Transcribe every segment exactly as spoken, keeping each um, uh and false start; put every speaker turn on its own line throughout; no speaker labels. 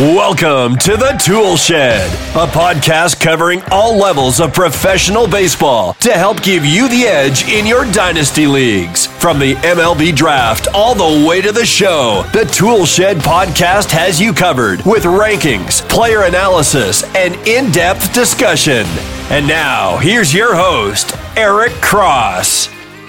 Welcome to the Tool Shed, a podcast covering all levels of professional baseball to help give you the edge in your dynasty leagues. From the M L B draft all the way to the show, the Tool Shed podcast has you covered with rankings, player analysis, and in-depth discussion. And now, here's your host, Eric Cross.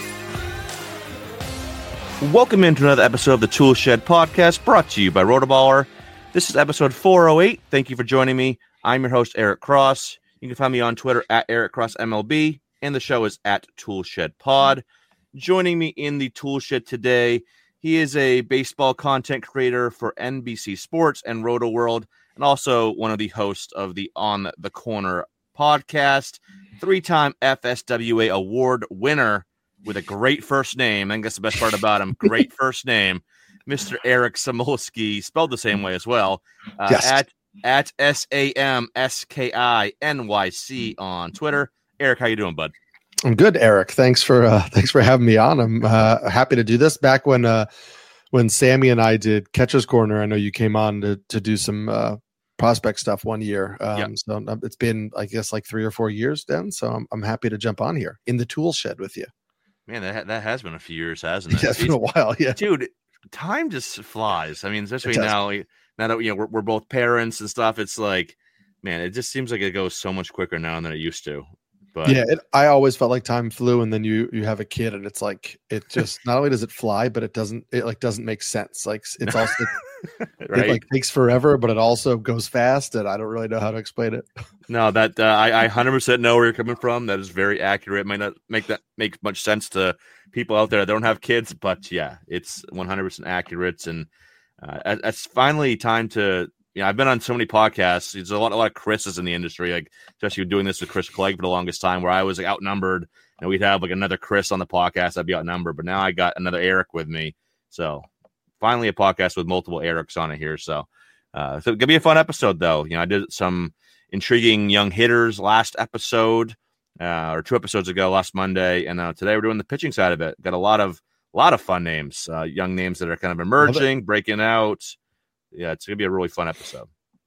Welcome into another episode of the Tool Shed podcast, brought to you by Rotoballer. This is episode four oh eight. Thank you for joining me. I'm your host, Eric Cross. You can find me on Twitter at Eric Cross M L B, and the show is at Tool Shed Pod. Joining me in the Tool Shed today, he is a baseball content creator for N B C Sports and Roto World, and also one of the hosts of the On the Corner podcast, three-time F S W A award winner with a great first name. I think that's the best part about him. Great first name. Mister Eric Samulski, spelled the same way as well, uh,
yes.
at at S A M S K I N Y C on Twitter. Eric, how you doing, bud?
I'm good, Eric. Thanks for uh, thanks for having me on. I'm uh, happy to do this. Back when uh, when Sammy and I did Catcher's Corner, I know you came on to to do some uh, prospect stuff one year. Um, yep. So it's been, I guess, like three or four years then. So I'm I'm happy to jump on here in the Tool Shed with you.
Man, that that has been a few years, hasn't it?
Yeah, it's been a while. Yeah,
dude. Time just flies. I mean, especially now, now that you know we're, we're both parents and stuff. It's like, man, it just seems like it goes so much quicker now than it used to. But
yeah, it, I always felt like time flew, and then you you have a kid, and it's like it just not only does it fly, but it doesn't it like doesn't make sense. Like it's also
right?
It like takes forever, but it also goes fast, and I don't really know how to explain it.
No, that uh, I I one hundred percent know where you're coming from. That is very accurate. It might not make that make much sense to people out there that don't have kids, but yeah, it's one hundred percent accurate. And uh, it's finally time to, you know, I've been on so many podcasts. There's a lot, a lot of Chris's in the industry, like especially doing this with Chris Clegg for the longest time, where I was like outnumbered, and we'd have like another Chris on the podcast. I'd be outnumbered, but now I got another Eric with me. So finally a podcast with multiple Erics on it here. So, uh, so it's gonna be a fun episode though. You know, I did some intriguing young hitters last episode. Uh, or two episodes ago, last Monday, and uh, today we're doing the pitching side of it. Got a lot of a lot of fun names, uh, young names that are kind of emerging, breaking out. Yeah, it's gonna be a really fun episode.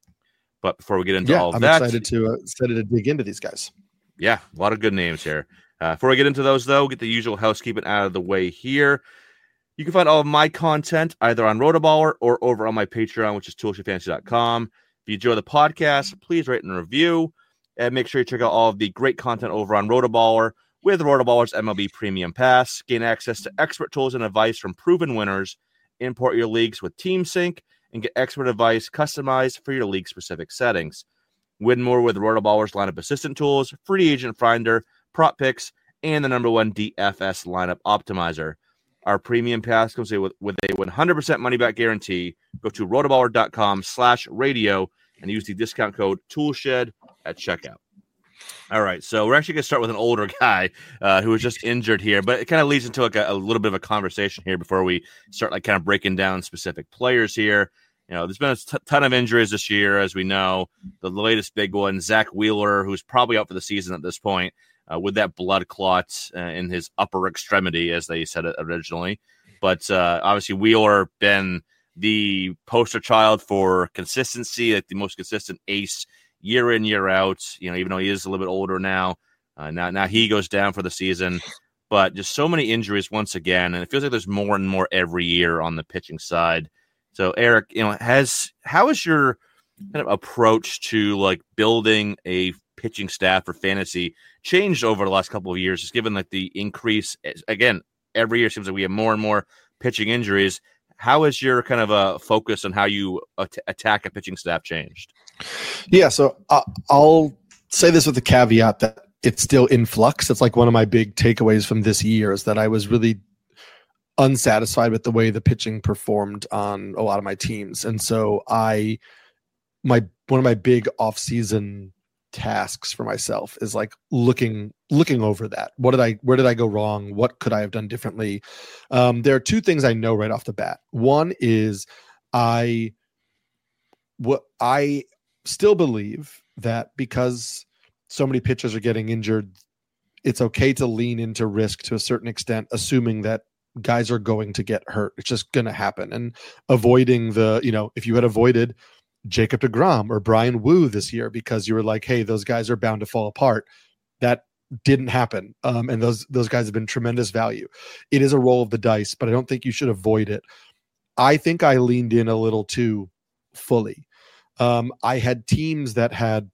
But before we get into
yeah,
all of
I'm
that,
excited to uh, excited to dig into these guys.
Yeah, a lot of good names here. Uh, before we get into those, though, get the usual housekeeping out of the way here. You can find all of my content either on Rotoballer or over on my Patreon, which is tool shed fantasy dot com. If you enjoy the podcast, please rate and review. And make sure you check out all of the great content over on Rotoballer with Rotoballer's M L B Premium Pass. Gain access to expert tools and advice from proven winners. Import your leagues with TeamSync and get expert advice customized for your league-specific settings. Win more with Rotoballer's lineup assistant tools, free agent finder, prop picks, and the number one D F S lineup optimizer. Our Premium Pass comes with, with a one hundred percent money-back guarantee. Go to rotoballer.com slash radio and use the discount code TOOLSHED at checkout. All right, so we're actually going to start with an older guy uh, who was just injured here, but it kind of leads into like a, a little bit of a conversation here before we start like kind of breaking down specific players here. You know, there's been a t- ton of injuries this year, as we know. The latest big one, Zach Wheeler, who's probably out for the season at this point uh, with that blood clot uh, in his upper extremity, as they said it originally. But uh, obviously Wheeler been the poster child for consistency, like the most consistent ace year in, year out, you know, even though he is a little bit older now. Uh, now, now he goes down for the season, but just so many injuries once again. And it feels like there's more and more every year on the pitching side. So Eric, you know, has, how is your kind of approach to like building a pitching staff for fantasy changed over the last couple of years, just given like the increase again, every year seems like we have more and more pitching injuries. How has your kind of a focus on how you at- attack a pitching staff changed?
Yeah, so uh, I'll say this with the caveat that it's still in flux. It's like one of my big takeaways from this year is that I was really unsatisfied with the way the pitching performed on a lot of my teams. And so I, my, one of my big off-season tasks for myself is like looking, looking over that. What did I, where did I go wrong? What could I have done differently? Um, there are two things I know right off the bat. One is I, what I still believe that because so many pitchers are getting injured, it's okay to lean into risk to a certain extent, assuming that guys are going to get hurt. It's just going to happen. And avoiding the, you know, if you had avoided Jacob deGrom or Brian Wu this year because you were like, hey, those guys are bound to fall apart. That didn't happen. Um, and those those guys have been tremendous value. It is a roll of the dice, but I don't think you should avoid it. I think I leaned in a little too fully. Um, I had teams that had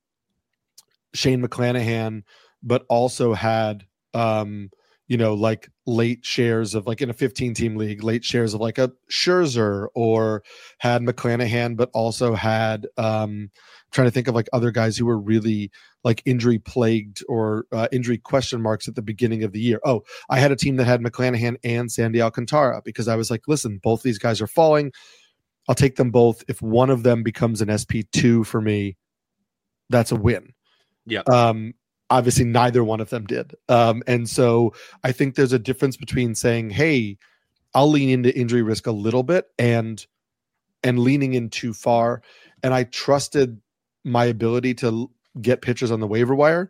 Shane McClanahan, but also had, um, you know, like late shares of like in a fifteen team league, late shares of like a Scherzer, or had McClanahan, but also had, um, trying to think of like other guys who were really like injury plagued or uh, injury question marks at the beginning of the year. Oh, I had a team that had McClanahan and Sandy Alcantara because I was like, listen, both these guys are falling. I'll take them both. If one of them becomes an S P two for me, that's a win.
Yeah.
Um, obviously neither one of them did. Um, and so I think there's a difference between saying, hey, I'll lean into injury risk a little bit and, and leaning in too far. And I trusted my ability to get pitchers on the waiver wire.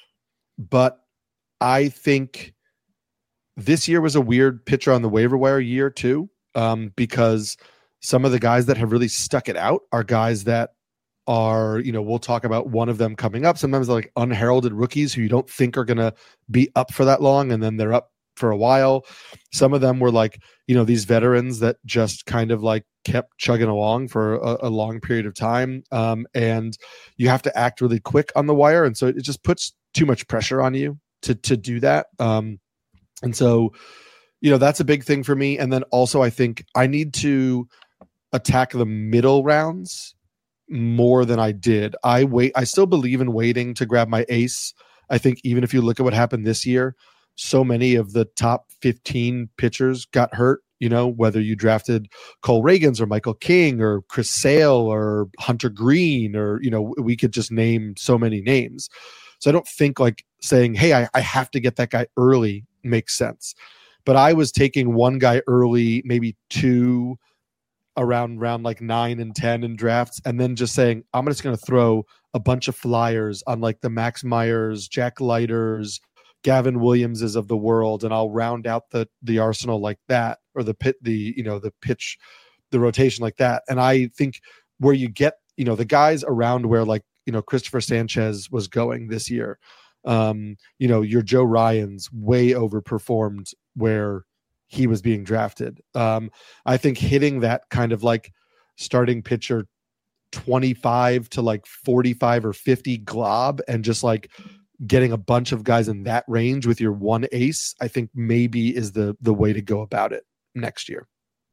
But I think this year was a weird pitcher on the waiver wire year too, um, because some of the guys that have really stuck it out are guys that are, you know, we'll talk about one of them coming up. Sometimes they're like unheralded rookies who you don't think are going to be up for that long, and then they're up for a while. Some of them were like, you know, these veterans that just kind of like kept chugging along for a, a long period of time. Um, and you have to act really quick on the wire. And so it just puts too much pressure on you to, to do that. Um, and so, you know, that's a big thing for me. And then also I think I need to attack the middle rounds more than I did. I wait. I still believe in waiting to grab my ace. I think even if you look at what happened this year, so many of the top fifteen pitchers got hurt, you know, whether you drafted Cole Reagans or Michael King or Chris Sale or Hunter Green, or, you know, we could just name so many names. So I don't think like saying, hey, I, I have to get that guy early makes sense. But I was taking one guy early, maybe two around round like nine and ten in drafts, and then just saying, I'm just going to throw a bunch of flyers on like the Max Myers, Jack Leiters, Gavin Williamses of the world, and I'll round out the the arsenal like that, or the pit, the, you know, the pitch, the rotation like that. And I think where you get, you know, the guys around where like, you know, Christopher Sanchez was going this year, um, you know, your Joe Ryans way overperformed where he was being drafted. Um, I think hitting that kind of like starting pitcher twenty-five to like forty-five or fifty glob and just like getting a bunch of guys in that range with your one ace, I think maybe is the the way to go about it next year.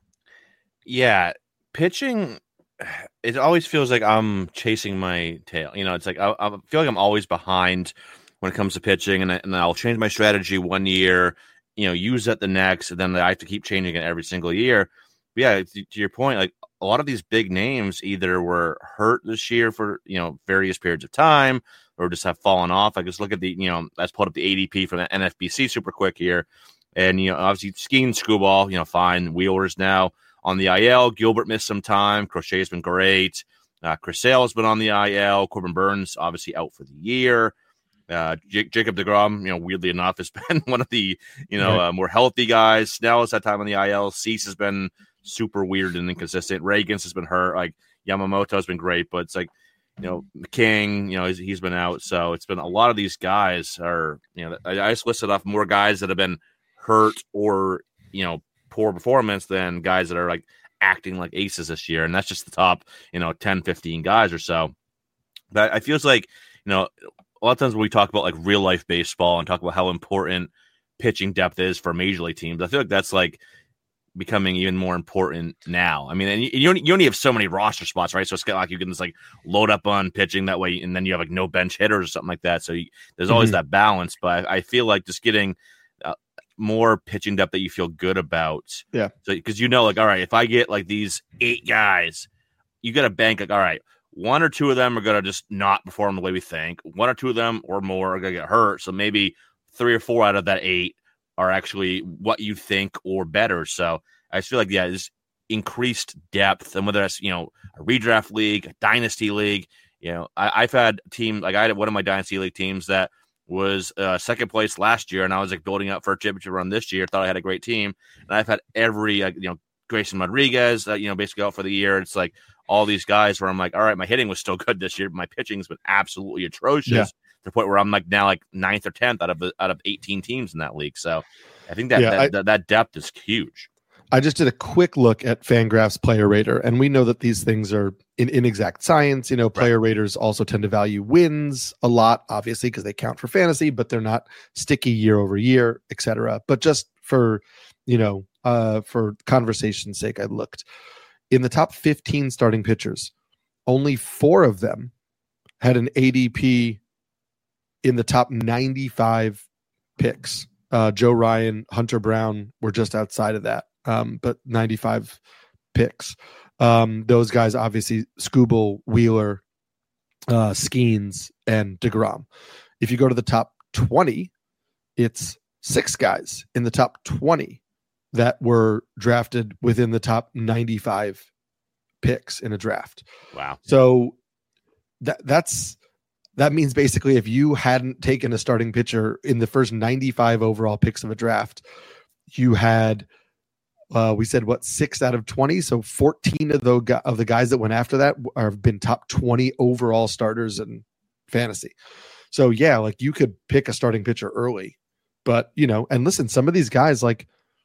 Yeah, pitching, it always feels like I'm chasing my tail. You know, it's like I, I feel like I'm always behind when it comes to pitching, and, I, and I'll change my strategy one year, you know, use that the next, and then I have to keep changing it every single year. But yeah, to, to your point, like a lot of these big names either were hurt this year for, you know, various periods of time, or just have fallen off. I just look at the, you know, let's pull up the A D P from the N F B C super quick here. And, you know, obviously Skeen, Skubal, you know, fine. Wheeler's now on the I L. Gilbert missed some time. Crochet's been great. Uh, Chris Sale has been on the I L. Corbin Burns obviously out for the year. Uh, J- Jacob deGrom, you know, weirdly enough, has been one of the, you know, right. uh, more healthy guys. Snell has had time on the I L. Cease has been super weird and inconsistent. Reagans has been hurt. Like Yamamoto has been great, but it's like, you know, King, you know, he's, he's been out. So it's been a lot of these guys are, you know, I, I just listed off more guys that have been hurt or, you know, poor performance than guys that are like acting like aces this year. And that's just the top, you know, ten, fifteen guys or so. But I feels like, you know, a lot of times when we talk about like real life baseball and talk about how important pitching depth is for major league teams, I feel like that's like becoming even more important now. I mean, and you, you, only, you only have so many roster spots, right? So it's like you can just like load up on pitching that way, and then you have like no bench hitters or something like that. So you, there's always mm-hmm. that balance. But I, I feel like just getting uh, more pitching depth that you feel good about.
Yeah.
So because you know, like, all right, if I get like these eight guys, you got to bank like, all right, one or two of them are going to just not perform the way we think. One or two of them or more are going to get hurt. So maybe three or four out of that eight are actually what you think or better. So I just feel like, yeah, this increased depth, and whether that's, you know, a redraft league, a dynasty league, you know, I, I've had teams, like I had one of my dynasty league teams that was uh, second place last year, and I was like building up for a championship run this year, thought I had a great team. And I've had every, uh, you know, Grayson Rodriguez, uh, you know, basically out for the year. It's like all these guys where I'm like, all right, my hitting was still good this year, but my pitching's been absolutely atrocious yeah. to the point where I'm like now like ninth or tenth out of out of eighteen teams in that league. So I think that yeah, that, I, that, that depth is huge.
I just did a quick look at Fangraphs Player Rater, and we know that these things are in inexact science. You know, player right. raters also tend to value wins a lot, obviously, because they count for fantasy, but they're not sticky year over year, et cetera. But just for, you know, uh, for conversation's sake, I looked. In the top fifteen starting pitchers, only four of them had an A D P in the top ninety-five picks. Uh, Joe Ryan, Hunter Brown were just outside of that. Um, but ninety-five picks. Um, those guys, obviously, Skubal, Wheeler, uh, Skeens, and DeGrom. If you go to the top twenty, it's six guys in the top twenty that were drafted within the top ninety-five picks in a draft.
Wow.
So that that's that means basically if you hadn't taken a starting pitcher in the first ninety-five overall picks of a draft, you had Uh, we said what six out of twenty, so fourteen of the of the guys that went after that are, have been top twenty overall starters in fantasy. So yeah, like you could pick a starting pitcher early, but you know, and listen, some of these guys like,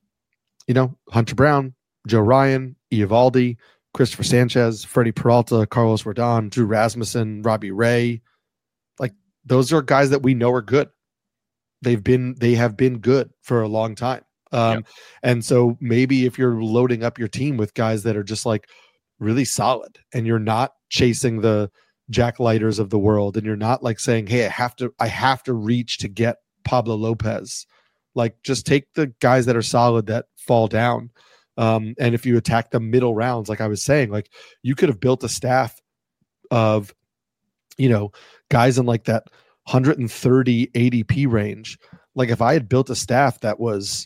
you know, Hunter Brown, Joe Ryan, Eovaldi, Christopher Sanchez, Freddie Peralta, Carlos Rodon, Drew Rasmussen, Robbie Ray, like those are guys that we know are good. They've been they have been good for a long time. Um, yep. And so maybe if you're loading up your team with guys that are just like really solid and you're not chasing the Jack Lighters of the world and you're not like saying, hey, I have to, I have to reach to get Pablo Lopez, like just take the guys that are solid that fall down. Um, and if you attack the middle rounds, like I was saying, like you could have built a staff of, you know, guys in like that one hundred thirty A D P range. Like if I had built a staff that was,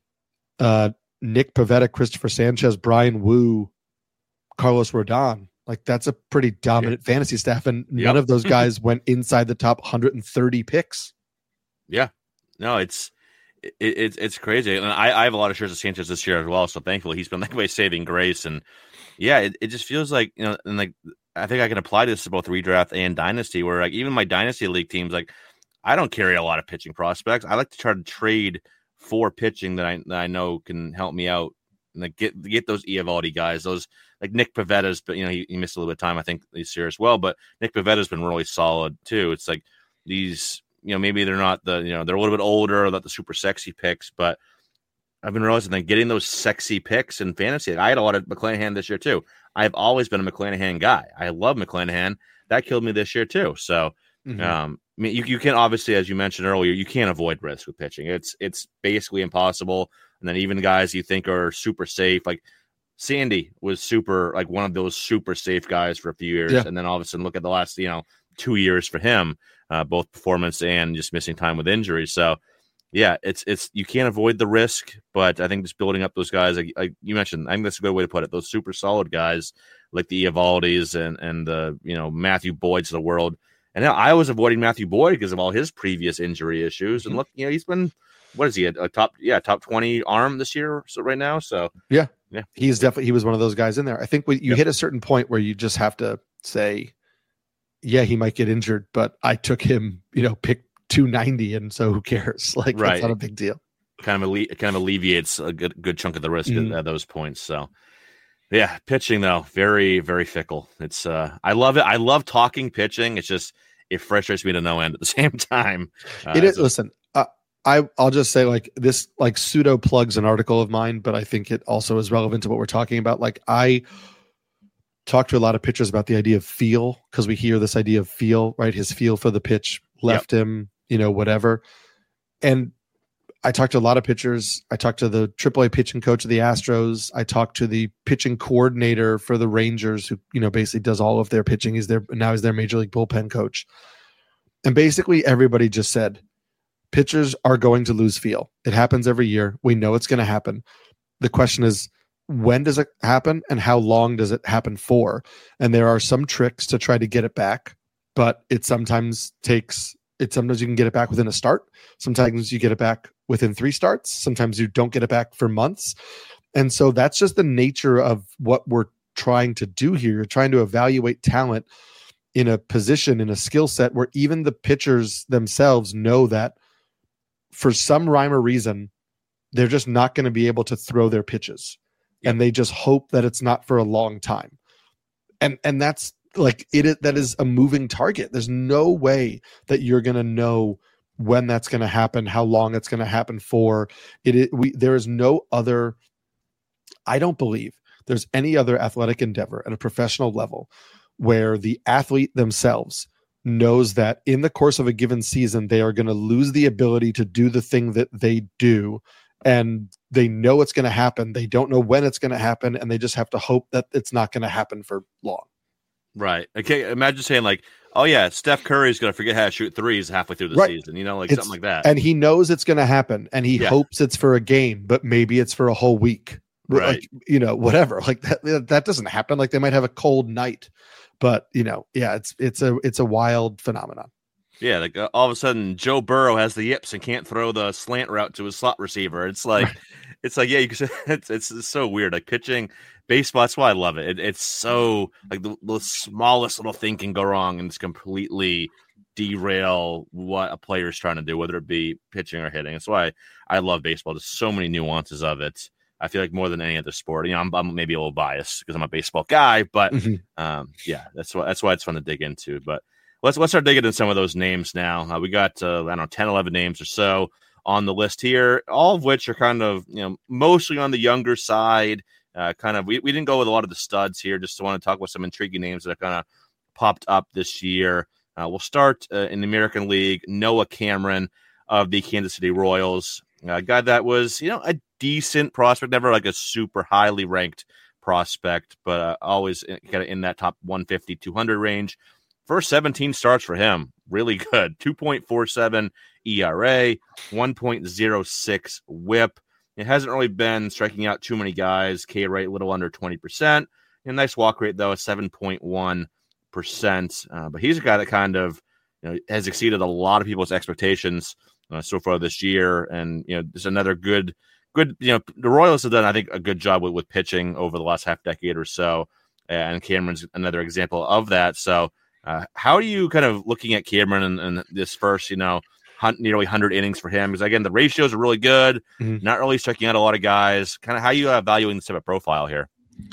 Uh, Nick Pivetta, Christopher Sanchez, Brian Wu, Carlos Rodon. Like that's a pretty dominant yeah. fantasy staff, and yep. none of those guys went inside the top one hundred thirty picks.
Yeah, no, it's it, it's it's crazy, and I, I have a lot of shares of Sanchez this year as well. So thankfully, he's been like my saving grace, and yeah, it, it just feels like you know, and like I think I can apply this to both redraft and dynasty, where like even my dynasty league teams, like I don't carry a lot of pitching prospects. I like to try to trade for pitching that I that I know can help me out and like get get those Eovaldi guys, those like Nick Pivetta's, but you know he, he missed a little bit of time I think this year as well. But Nick Pivetta's been really solid too. It's like these, you know, maybe they're not the you know they're a little bit older, not the super sexy picks, but I've been realizing that getting those sexy picks in fantasy. Like I had a lot of McClanahan this year too. I've always been a McClanahan guy. I love McClanahan. That killed me this year too. So. Mm-hmm. Um, I mean, you, you can obviously, as you mentioned earlier, you can't avoid risk with pitching. It's it's basically impossible. And then even guys you think are super safe, like Sandy was super, like one of those super safe guys for a few years. Yeah. And then all of a sudden, look at the last, you know, two years for him, uh, both performance and just missing time with injuries. So, yeah, it's it's you can't avoid the risk, but I think just building up those guys, like, like you mentioned, I think that's a good way to put it. Those super solid guys like the Eovaldis and and the you know Matthew Boyds of the world. And now I was avoiding Matthew Boyd because of all his previous injury issues. And look, you know, he's been, what is he, a, a top, yeah, top twenty arm this year so right now. So,
yeah,
yeah,
he's definitely, he was one of those guys in there. I think when you yep. hit a certain point where you just have to say, yeah, he might get injured, but I took him, you know, pick two ninety. And so who cares? Like, right. That's not a big deal.
Kind of, alle- kind of alleviates a good, good chunk of the risk mm. at, at those points. So, yeah, pitching though, very, very fickle. It's, uh, I love it. I love talking pitching. It's just, it frustrates me to no end at the same time.
Uh, it is. So. Listen, uh, I I'll just say like this, like pseudo plugs an article of mine, but I think it also is relevant to what we're talking about. Like I talk to a lot of pitchers about the idea of feel because we hear this idea of feel, right? His feel for the pitch left yep. him, you know, whatever. And I talked to a lot of pitchers. I talked to the triple A pitching coach of the Astros. I talked to the pitching coordinator for the Rangers, who, you know, basically does all of their pitching. He's their now he's their major league bullpen coach. And basically everybody just said, pitchers are going to lose feel. It happens every year. We know it's going to happen. The question is, when does it happen and how long does it happen for? And there are some tricks to try to get it back, but it sometimes takes It sometimes you can get it back within a start. Sometimes you get it back within three starts. Sometimes you don't get it back for months. And so that's just the nature of what we're trying to do here. You're trying to evaluate talent in a position, in a skill set where even the pitchers themselves know that for some rhyme or reason, they're just not going to be able to throw their pitches. Yep. And they just hope that it's not for a long time. And and that's like it is, that is a moving target. There's no way that you're going to know when that's going to happen, how long it's going to happen for. It, it we there is no other, I don't believe there's any other athletic endeavor at a professional level where the athlete themselves knows that in the course of a given season, they are going to lose the ability to do the thing that they do. And they know it's going to happen. They don't know when it's going to happen. And they just have to hope that it's not going to happen for long.
Right. Okay. Imagine saying like, oh yeah, Steph Curry is going to forget how to shoot threes halfway through the
right.
season, you know, like
it's,
something like that.
And he knows it's going to happen and he yeah. hopes it's for a game, but maybe it's for a whole week.
Right.
Like, you know, whatever. Like that, that doesn't happen. Like they might have a cold night, but you know, yeah, it's, it's a, it's a wild phenomenon.
Yeah. Like uh, all of a sudden Joe Burrow has the yips and can't throw the slant route to his slot receiver. It's like, right. it's like, yeah, you can, it's, it's, it's so weird. Like pitching baseball. That's why I love it. it it's so like the, the smallest little thing can go wrong and it's completely derail what a player is trying to do, whether it be pitching or hitting. That's why I love baseball. There's so many nuances of it. I feel like more than any other sport. You know, I'm, I'm maybe a little biased because I'm a baseball guy, but mm-hmm. um, yeah, that's why that's why it's fun to dig into. But let's let's start digging into some of those names now. Uh, we got uh, I don't know ten, eleven names or so on the list here, all of which are kind of you know mostly on the younger side. Uh, kind of we, we didn't go with a lot of the studs here. Just want to talk about some intriguing names that have kind of popped up this year. Uh, we'll start uh, in the American League. Noah Cameron of the Kansas City Royals, a guy that was you know a decent prospect, never like a super highly ranked prospect, but uh, always kind of in that top one fifty, two hundred range. First seventeen starts for him, really good. two point four seven E R A, one point oh six whip. It hasn't really been striking out too many guys. K rate a little under twenty percent. A nice walk rate, though, seven point one percent. Uh, but he's a guy that kind of you know, has exceeded a lot of people's expectations uh, so far this year. And, you know, there's another good Good, you know, the Royals have done, I think, a good job with, with pitching over the last half decade or so, and Cameron's another example of that. So, uh, how are you kind of looking at Cameron and, and this first, you know, hun- nearly one hundred innings for him? Because again, the ratios are really good, mm-hmm. not really striking out a lot of guys. Kind of how are you uh, evaluating this type of profile here?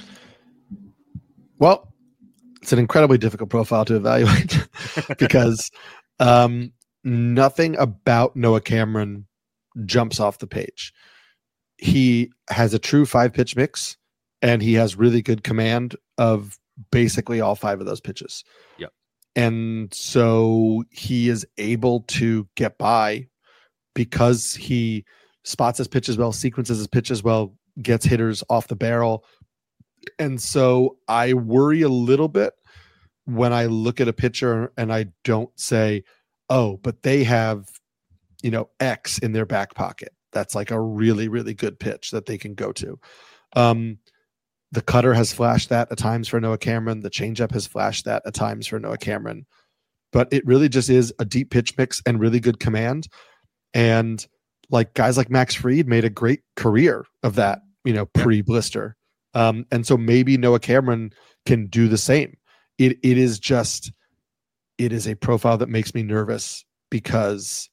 Well, it's an incredibly difficult profile to evaluate because um, nothing about Noah Cameron jumps off the page. He has a true five pitch mix and he has really good command of basically all five of those pitches.
Yep.
And so he is able to get by because he spots his pitches well, sequences his pitches well, gets hitters off the barrel. And so I worry a little bit when I look at a pitcher and I don't say, oh, but they have, you know, X in their back pocket. That's like a really, really good pitch that they can go to. Um, the cutter has flashed that at times for Noah Cameron. The changeup has flashed that at times for Noah Cameron. But it really just is a deep pitch mix and really good command. And like guys like Max Fried made a great career of that, you know, pre-blister. Um, and so maybe Noah Cameron can do the same. It It is just, it is a profile that makes me nervous because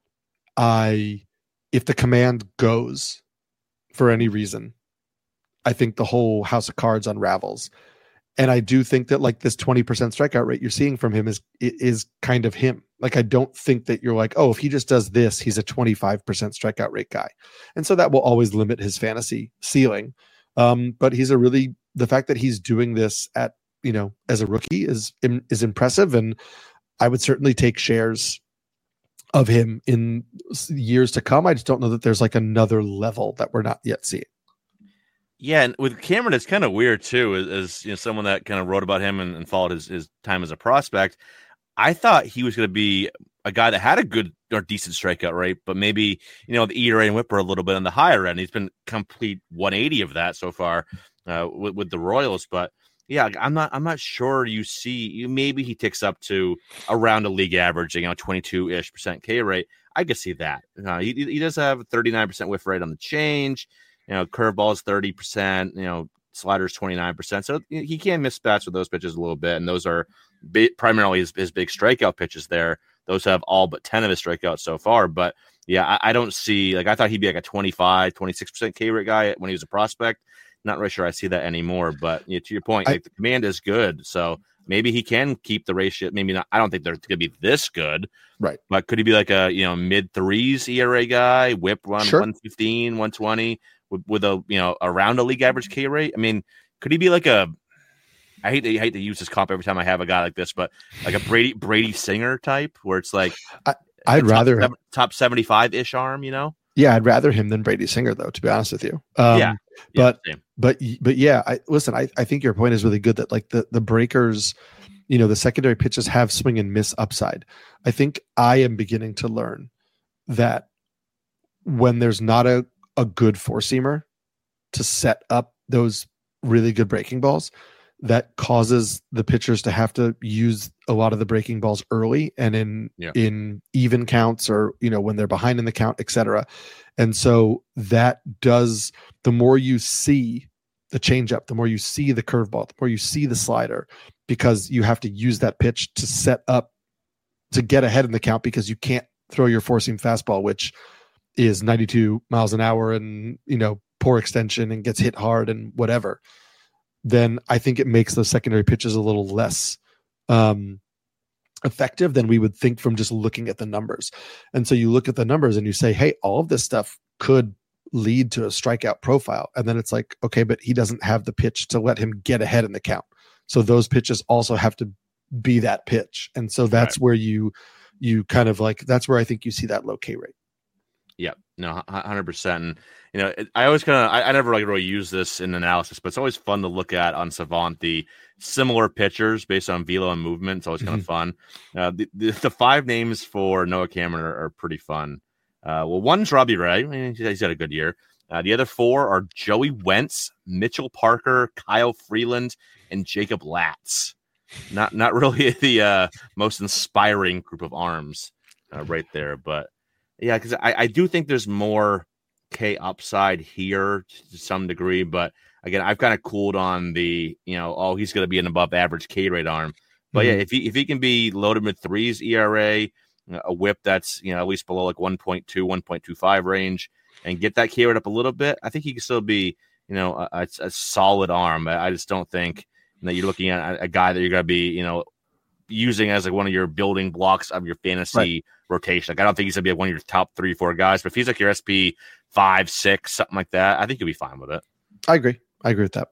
I... if the command goes for any reason, I think the whole house of cards unravels. And I do think that like this twenty percent strikeout rate you're seeing from him is, is kind of him. Like, I don't think that you're like, oh, if he just does this, he's a twenty-five percent strikeout rate guy. And so that will always limit his fantasy ceiling. Um, but he's a really, the fact that he's doing this at, you know, as a rookie is, is impressive. And I would certainly take shares of him in years to come. I just don't know that there's like another level that we're not yet seeing.
Yeah, and with Cameron, it's kind of weird too, as, as you know, someone that kind of wrote about him and, and followed his, his time as a prospect. I thought he was going to be a guy that had a good or decent strikeout rate, but maybe, you know, the E R A and whip are a little bit on the higher end. He's been complete one eighty of that so far uh, with, with the Royals, but yeah, I'm not. I'm not sure. You see, maybe he ticks up to around a league average, you know, twenty-two ish percent K rate. I could see that. Uh, he, he does have a thirty-nine percent whiff rate on the change. You know, curveball is thirty percent. You know, sliders twenty-nine percent. So he can miss bats with those pitches a little bit, and those are big, primarily his, his big strikeout pitches there. Those have all but ten of his strikeouts so far. But yeah, I, I don't see, like, I thought he'd be like a twenty-five, twenty-six percent K rate guy when he was a prospect. Not really sure I see that anymore. But you know, to your point, I, like, the command is good. So maybe he can keep the ratio. Maybe not. I don't think they're going to be this good.
Right.
But could he be like a, you know, mid threes E R A guy, whip run sure. one fifteen, one twenty with, with a, you know, around a league average K rate? I mean, could he be like a, I hate to I hate to use this comp every time I have a guy like this, but like a Brady Brady Singer type, where it's like
I, I'd top rather
seven, top seventy five ish arm, you know?
Yeah, I'd rather him than Brady Singer, though. To be honest with you, um, yeah, but yeah, but but yeah, I listen. I, I think your point is really good. That like the the breakers, you know, the secondary pitches have swing and miss upside. I think I am beginning to learn that when there's not a a good four seamer to set up those really good breaking balls, that causes the pitchers to have to use a lot of the breaking balls early and in yeah. in even counts, or you know, when they're behind in the count, et cetera. And so that does, the more you see the changeup, the more you see the curveball, the more you see the slider, because you have to use that pitch to set up to get ahead in the count, because you can't throw your four seam fastball, which is ninety-two miles an hour and, you know, poor extension and gets hit hard and whatever. Then I think it makes those secondary pitches a little less um, effective than we would think from just looking at the numbers. And so you look at the numbers and you say, hey, all of this stuff could lead to a strikeout profile. And then it's like, okay, but he doesn't have the pitch to let him get ahead in the count. So those pitches also have to be that pitch. And so that's right. where you, you kind of like, that's where I think you see that low K rate.
Yeah, no, one hundred percent. And, you know, it, I always kind of, I, I never like really use this in analysis, but it's always fun to look at on Savant, the similar pitchers based on velo and movement. It's always kind of fun. Uh, the, the the five names for Noah Cameron are, are pretty fun. Uh, well, one's Robbie Ray. I mean, he's had a good year. Uh, the other four are Joey Wentz, Mitchell Parker, Kyle Freeland, and Jacob Latz. Not not really the uh, most inspiring group of arms uh, right there, but yeah, because I, I do think there's more K upside here to some degree, but again, I've kind of cooled on the, you know, oh, he's going to be an above average K rate arm. But mm-hmm. yeah, if he if he can be low to mid threes E R A, a whip that's, you know, at least below like one point two, one point two five range, and get that K rate up a little bit, I think he can still be, you know, a, a, a solid arm. I just don't think that you're looking at a, a guy that you're going to be, you know, using as like one of your building blocks of your fantasy right. rotation. Like, I don't think he's gonna be like one of your top three, four guys, but if he's like your S P five, six, something like that, I think you'll be fine with it. I
agree. I agree with that.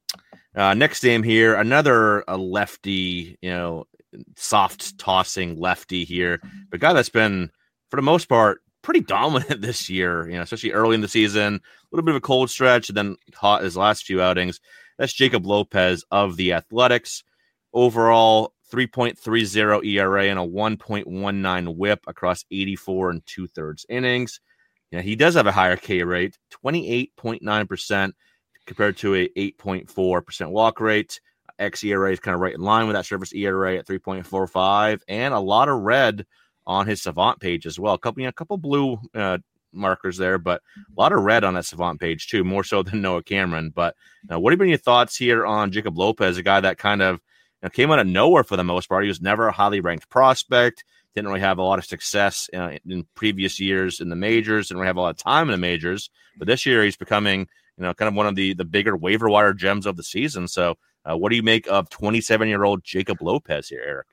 Uh, next name here, another a lefty, you know, soft tossing lefty here, but a guy that's been, for the most part, pretty dominant this year, you know, especially early in the season, a little bit of a cold stretch, and then hot his last few outings. That's Jacob Lopez of the Athletics. Overall, three point three oh E R A and a one point one nine whip across eighty-four and two-thirds innings. You know, he does have a higher K rate, twenty-eight point nine percent compared to a eight point four percent walk rate. X E R A is kind of right in line with that service E R A at three point four five, and a lot of red on his Savant page as well. A couple, you know, a couple blue uh, markers there, but a lot of red on that Savant page too, more so than Noah Cameron. But uh, what have been your thoughts here on Jacob Lopez, a guy that kind of you know, came out of nowhere for the most part? He was never a highly ranked prospect, didn't really have a lot of success uh, in previous years in the majors, didn't really have a lot of time in the majors. But this year he's becoming, you know, kind of one of the the bigger waiver wire gems of the season. So uh, what do you make of twenty-seven-year-old Jacob Lopez here, Eric?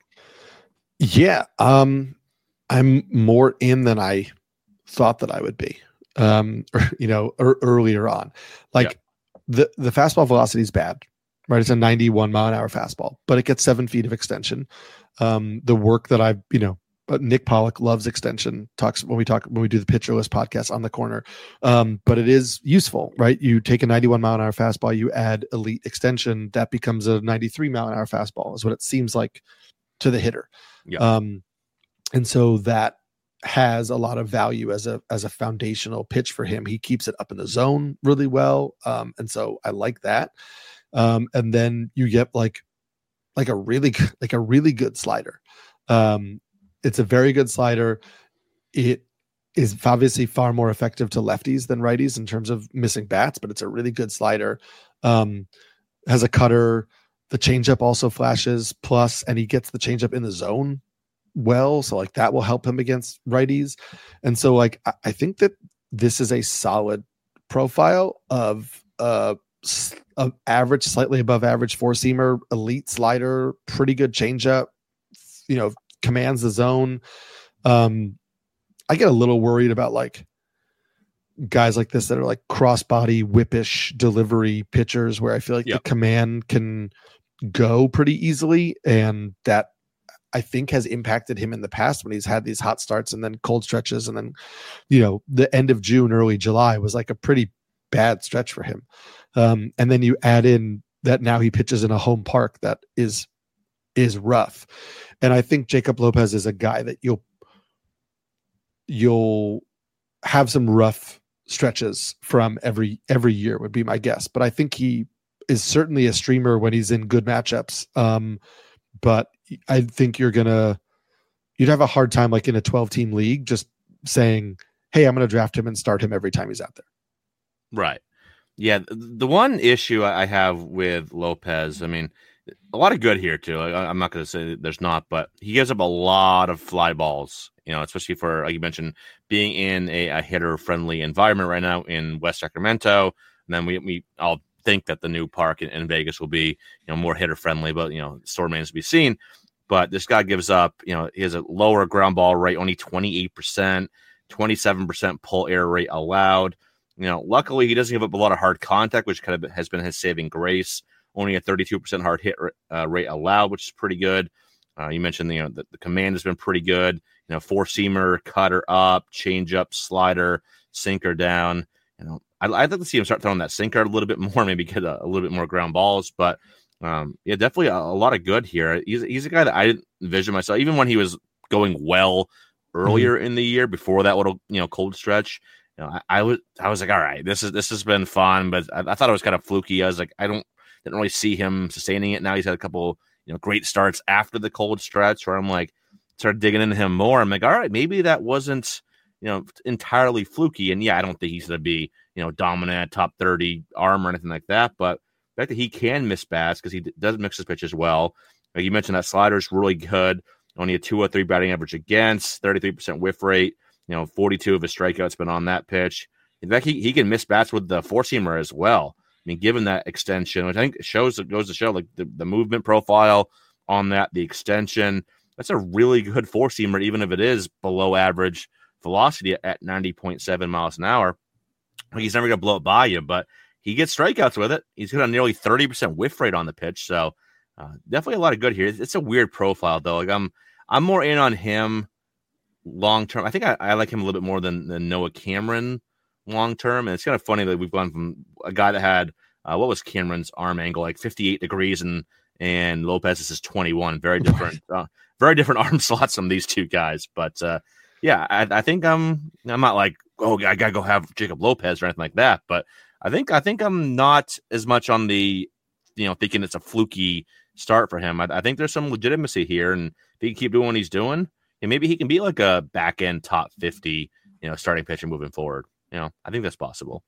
Yeah, um, I'm more in than I thought that I would be, um, or, you know, er, earlier on. Like yeah. the, the fastball velocity is bad, right? It's a ninety-one mile an hour fastball, but it gets seven feet of extension. Um, the work that I've, you know, but Nick Pollock loves extension, talks when we talk, when we do the Pitcher List podcast on the corner. Um, but it is useful, right? You take a ninety-one mile an hour fastball, you add elite extension, that becomes a ninety-three mile an hour fastball is what it seems like to the hitter.
Yeah.
Um, and so that has a lot of value as a, as a foundational pitch for him. He keeps it up in the zone really well. Um, and so I like that. Um, and then you get like, like a really, like a really good slider. Um, It's a very good slider. It is obviously far more effective to lefties than righties in terms of missing bats, but it's a really good slider. Um, has a cutter. The changeup also flashes plus, and he gets the changeup in the zone well. So like that will help him against righties. And so like, I, I think that this is a solid profile of uh, of average, slightly above average four seamer, elite slider, pretty good changeup, you know, commands the zone. Um, I get a little worried about like guys like this that are like crossbody whippish delivery pitchers where I feel like yep. the command can go pretty easily. And that I think has impacted him in the past when he's had these hot starts and then cold stretches. And then, you know, the end of June, early July was like a pretty bad stretch for him. Um, and then you add in that now he pitches in a home park that is, is rough. And I think Jacob Lopez is a guy that you'll, you'll have some rough stretches from every, every year would be my guess. But I think he is certainly a streamer when he's in good matchups. Um, but I think you're going to, you'd have a hard time like in a twelve team league, just saying, hey, I'm going to draft him and start him every time he's out there.
Right. Yeah. The one issue I have with Lopez, I mean, a lot of good here too. I'm not going to say there's not, but he gives up a lot of fly balls, you know, especially for, like you mentioned, being in a, a hitter friendly environment right now in West Sacramento. And then we, we all think that the new park in, in Vegas will be, you know, more hitter friendly, but, you know, still remains to be seen. But this guy gives up, you know, he has a lower ground ball rate, only twenty-eight percent, twenty-seven percent pull air rate allowed. You know, luckily he doesn't give up a lot of hard contact, which kind of has been his saving grace. Only a thirty-two percent hard hit uh, rate allowed, which is pretty good. Uh, you mentioned, you know, the, the command has been pretty good. You know, four seamer, cutter up, change up, slider, sinker down. You know, I'd, I'd like to see him start throwing that sinker a little bit more, maybe get a, a little bit more ground balls. But um, yeah, definitely a, a lot of good here. He's he's a guy that I didn't envision myself, even when he was going well earlier mm-hmm. in the year before that little, you know, cold stretch. You know, I, I was I was like, all right, this is this has been fun, but I, I thought it was kind of fluky. I was like, I don't didn't really see him sustaining it. Now he's had a couple, you know, great starts after the cold stretch where I'm like, started digging into him more. I'm like, all right, maybe that wasn't, you know, entirely fluky. And yeah, I don't think he's going to be, you know, dominant top thirty arm or anything like that. But the fact that he can miss bats because he does mix his pitches well. Like you mentioned, that slider is really good. Only a two oh three batting average against, thirty-three percent whiff rate. You know, forty-two of his strikeouts been on that pitch. In fact, he, he can miss bats with the four seamer as well. I mean, given that extension, which I think shows it goes to show like the, the movement profile on that, the extension, that's a really good four seamer, even if it is below average velocity at ninety point seven miles an hour. He's never going to blow it by you, but he gets strikeouts with it. He's got a nearly thirty percent whiff rate on the pitch. So uh, definitely a lot of good here. It's a weird profile though. Like I'm, I'm more in on him long term. I think I, I like him a little bit more than, than Noah Cameron long term. And it's kind of funny that we've gone from a guy that had uh, what was Cameron's arm angle, like fifty-eight degrees, and and Lopez's is twenty-one. Very different, uh, very different arm slots from these two guys. But uh, yeah, I, I think I'm I'm not like, oh, I gotta go have Jacob Lopez or anything like that. But I think I think I'm not as much on the, you know, thinking it's a fluky start for him. I, I think there's some legitimacy here, and if he can keep doing what he's doing, and maybe he can be like a back end top fifty, you know, starting pitcher moving forward. You know, I think that's possible.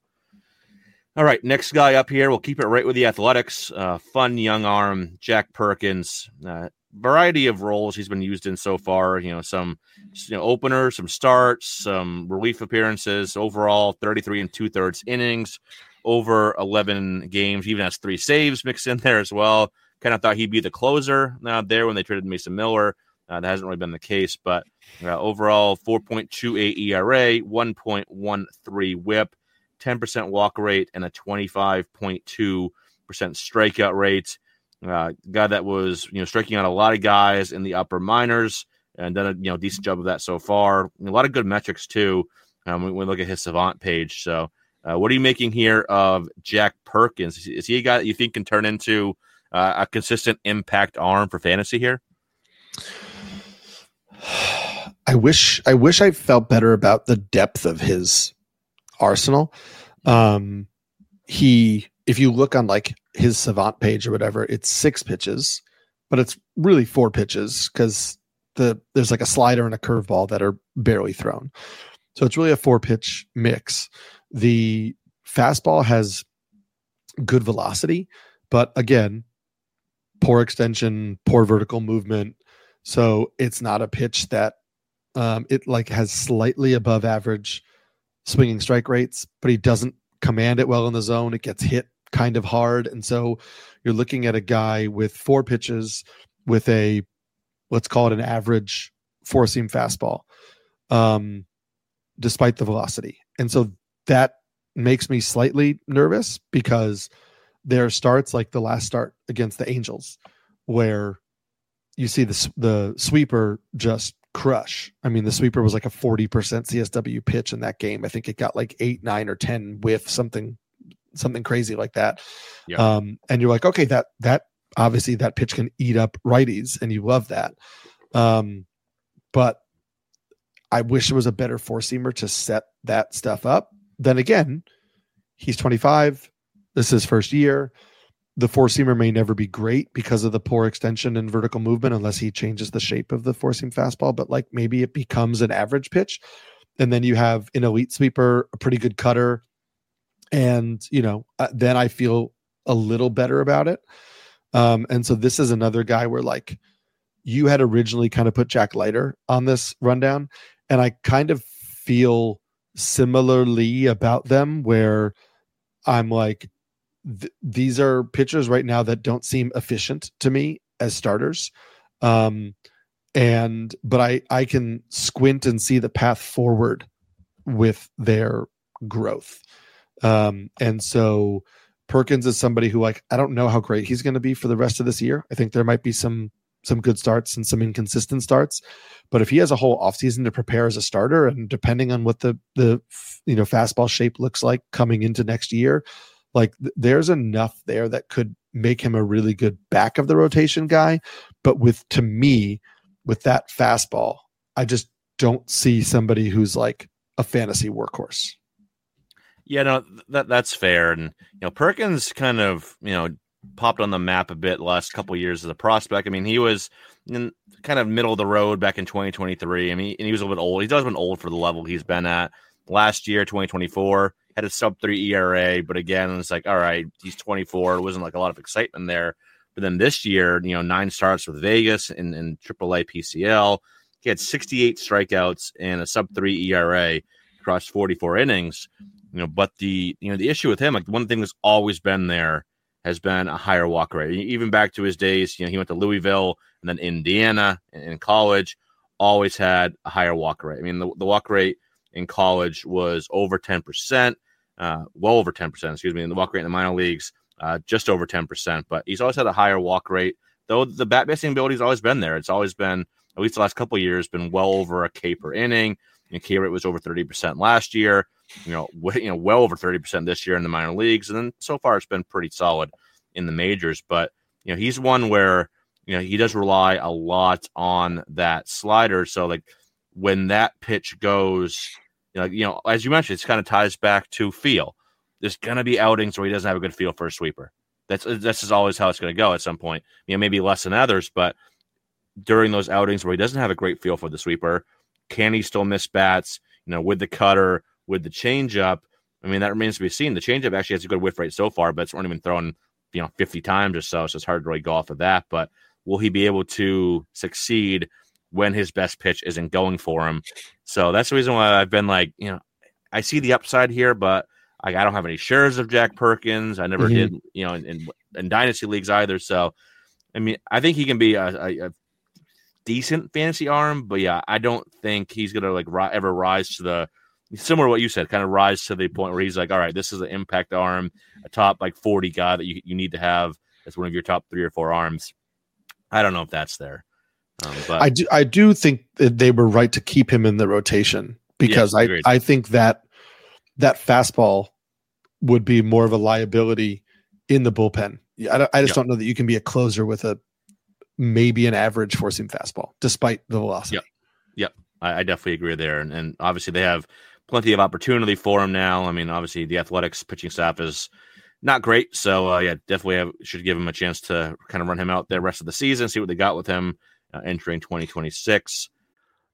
All right, next guy up here. We'll keep it right with the Athletics. Uh, fun young arm, Jack Perkins. Uh, variety of roles he's been used in so far. You know, some you know openers, some starts, some relief appearances. Overall, thirty-three and two thirds innings, over eleven games. Even has three saves mixed in there as well. Kind of thought he'd be the closer uh, there when they traded Mason Miller. Uh, that hasn't really been the case, but uh, overall, four point two eight E R A, one point one three whip, ten percent walk rate, and a twenty-five point two percent strikeout rate. Uh, guy that was, you know, striking out a lot of guys in the upper minors and done a, you know, decent job of that so far. A lot of good metrics too. Um, when we look at his Savant page. So, uh, what are you making here of Jack Perkins? Is he a guy that you think can turn into uh, a consistent impact arm for fantasy here?
I wish I wish I felt better about the depth of his arsenal. Um, he, if you look on like his Savant page or whatever, it's six pitches, but it's really four pitches because the there's like a slider and a curveball that are barely thrown. So it's really a four pitch mix. The fastball has good velocity, but again, poor extension, poor vertical movement. So it's not a pitch that um, it like has slightly above average swinging strike rates, but he doesn't command it well in the zone. It gets hit kind of hard. And so you're looking at a guy with four pitches with a, let's call it an average four seam fastball, um, despite the velocity. And so that makes me slightly nervous because there are starts like the last start against the Angels where you see the, the sweeper just crush. I mean, the sweeper was like a forty percent C S W pitch in that game. I think it got like eight, nine or ten whiff, something, something crazy like that. Yeah. Um, and you're like, okay, that, that obviously that pitch can eat up righties and you love that. Um, but I wish it was a better four seamer to set that stuff up. Then again, he's twenty-five. This is his first year. The four seamer may never be great because of the poor extension and vertical movement unless he changes the shape of the four seam fastball. But like maybe it becomes an average pitch. And then you have an elite sweeper, a pretty good cutter. And, you know, uh, then I feel a little better about it. Um, and so this is another guy where like you had originally kind of put Jack Leiter on this rundown. And I kind of feel similarly about them where I'm like, th- these are pitchers right now that don't seem efficient to me as starters. Um, and, but I, I can squint and see the path forward with their growth. Um, and so Perkins is somebody who like, I don't know how great he's going to be for the rest of this year. I think there might be some, some good starts and some inconsistent starts, but if he has a whole offseason to prepare as a starter and depending on what the, the, you know, fastball shape looks like coming into next year, like th- there's enough there that could make him a really good back of the rotation guy. But with, to me, with that fastball, I just don't see somebody who's like a fantasy workhorse.
Yeah, no, that that's fair. And, you know, Perkins kind of, you know, popped on the map a bit last couple of years as a prospect. I mean, he was in kind of middle of the road back in twenty twenty-three. I mean, and he was a little bit old. He's always been old for the level he's been at. Last year, twenty twenty-four, had a sub three E R A, but again, it's like, all right, he's twenty-four. It wasn't like a lot of excitement there. But then this year, you know, nine starts with Vegas and, and triple A P C L. He had sixty-eight strikeouts and a sub three E R A across forty-four innings. You know, but the you know the issue with him, like one thing that's always been there, has been a higher walk rate. Even back to his days, you know, he went to Louisville and then Indiana in college, always had a higher walk rate. I mean, the, the walk rate in college was over ten percent, uh, well over ten percent, excuse me, and the walk rate in the minor leagues, uh, just over ten percent. But he's always had a higher walk rate, though the bat missing ability has always been there. It's always been, at least the last couple of years, been well over a K per inning. And K rate was over thirty percent last year. You know, w- you know, well over thirty percent this year in the minor leagues, and then so far it's been pretty solid in the majors. But you know, he's one where you know he does rely a lot on that slider. So like when that pitch goes, you know, you know, as you mentioned, it kind of ties back to feel. There's gonna be outings where he doesn't have a good feel for a sweeper. That's this is always how it's gonna go at some point. You know, maybe less than others, but during those outings where he doesn't have a great feel for the sweeper, can he still miss bats? You know, with the cutter, with the changeup. I mean, that remains to be seen. The changeup actually has a good whiff rate so far, but it's only been thrown, you know, fifty times or so. So it's hard to really go off of that. But will he be able to succeed when his best pitch isn't going for him? So that's the reason why I've been like, you know, I see the upside here, but I, I don't have any shares of Jack Perkins. I never mm-hmm. did, you know, in, in, in dynasty leagues either. So, I mean, I think he can be a, a, a decent fantasy arm, but yeah, I don't think he's gonna like ri- ever rise to the similar to what you said, kind of rise to the point where he's like, all right, this is an impact arm, a top like forty guy that you, you need to have as one of your top three or four arms. I don't know if that's there, um, but
I do I do think that they were right to keep him in the rotation because
yes,
I I think that that fastball would be more of a liability in the bullpen. I don't, I just yeah. don't know that you can be a closer with a maybe an average four seam fastball, despite the velocity.
Yep. Yep. I, I definitely agree there. And, and obviously they have plenty of opportunity for him now. I mean, obviously the Athletics pitching staff is not great. So uh, yeah, definitely have, should give him a chance to kind of run him out there rest of the season, see what they got with him uh, entering twenty twenty-six.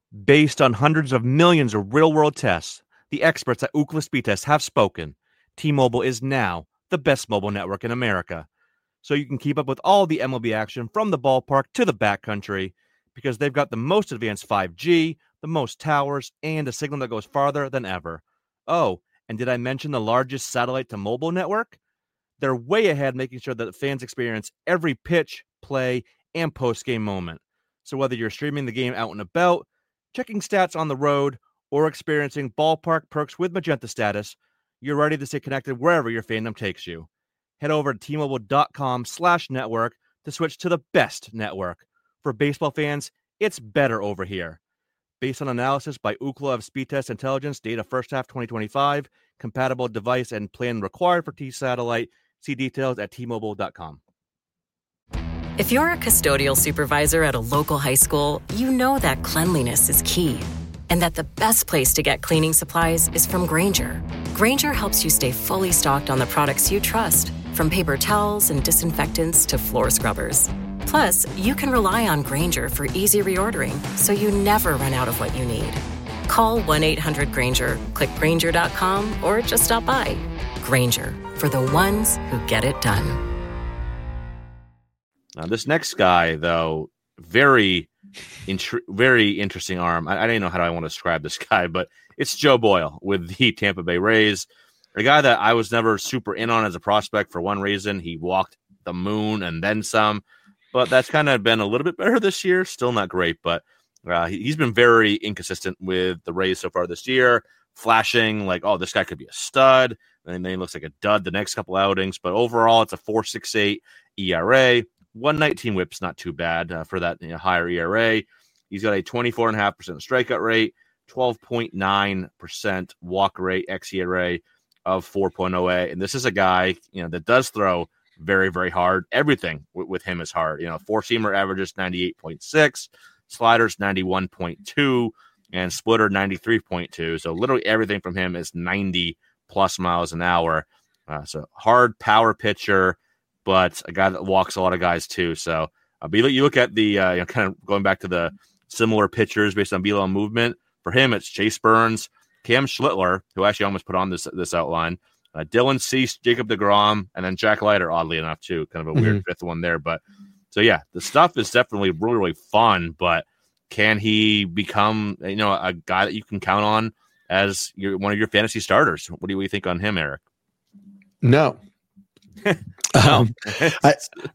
Based on hundreds of millions of real-world tests, the experts at Ookla Speed Test have spoken. T-Mobile is now the best mobile network in America. So you can keep up with all the M L B action from the ballpark to the backcountry because they've got the most advanced five G, the most towers, and a signal that goes farther than ever. Oh, and did I mention the largest satellite to mobile network? They're way ahead, making sure that fans experience every pitch, play, and post-game moment. So whether you're streaming the game out and about, checking stats on the road, or experiencing ballpark perks with Magenta Status, you're ready to stay connected wherever your fandom takes you. Head over to T-Mobile.com slash network to switch to the best network. For baseball fans, it's better over here. Based on analysis by Ookla of Speed Test Intelligence, data first half twenty twenty-five, compatible device and plan required for T-Satellite. See details at T Mobile dot com.
If you're a custodial supervisor at a local high school, you know that cleanliness is key and that the best place to get cleaning supplies is from Grainger. Grainger helps you stay fully stocked on the products you trust, from paper towels and disinfectants to floor scrubbers. Plus, you can rely on Grainger for easy reordering, so you never run out of what you need. Call one eight hundred Grainger, click Grainger dot com, or just stop by. Grainger, for the ones who get it done.
Now, this next guy, though, very, intri- very interesting arm. I, I don't know how I want to describe this guy, but it's Joe Boyle with the Tampa Bay Rays. A guy that I was never super in on as a prospect for one reason. He walked the moon and then some, but that's kind of been a little bit better this year. Still not great, but uh, he, he's been very inconsistent with the Rays so far this year, flashing like, oh, this guy could be a stud, and then he looks like a dud the next couple outings. But overall, it's a four point six eight E R A. one nineteen whip's not too bad uh, for that you know, higher E R A. He's got a twenty-four point five percent strikeout rate, twelve point nine percent walk rate, X E R A of four point oh eight. And this is a guy, you know, that does throw very, very hard. Everything w- with him is hard. You know, four-seamer averages ninety-eight point six, sliders ninety-one point two, and splitter ninety-three point two. So literally everything from him is ninety plus miles an hour. Uh, so hard power pitcher, but a guy that walks a lot of guys too. So uh, but you look at the uh, you know, kind of going back to the similar pitchers based on B L M movement. For him, it's Chase Burns, Cam Schlittler, who actually almost put on this this outline, uh, Dylan Cease, Jacob deGrom, and then Jack Leiter, oddly enough, too. Kind of a weird mm-hmm. fifth one there. But so, yeah, the stuff is definitely really, really fun. But can he become, you know, a guy that you can count on as your one of your fantasy starters? What do you, what do you think on him, Eric?
No. um, I,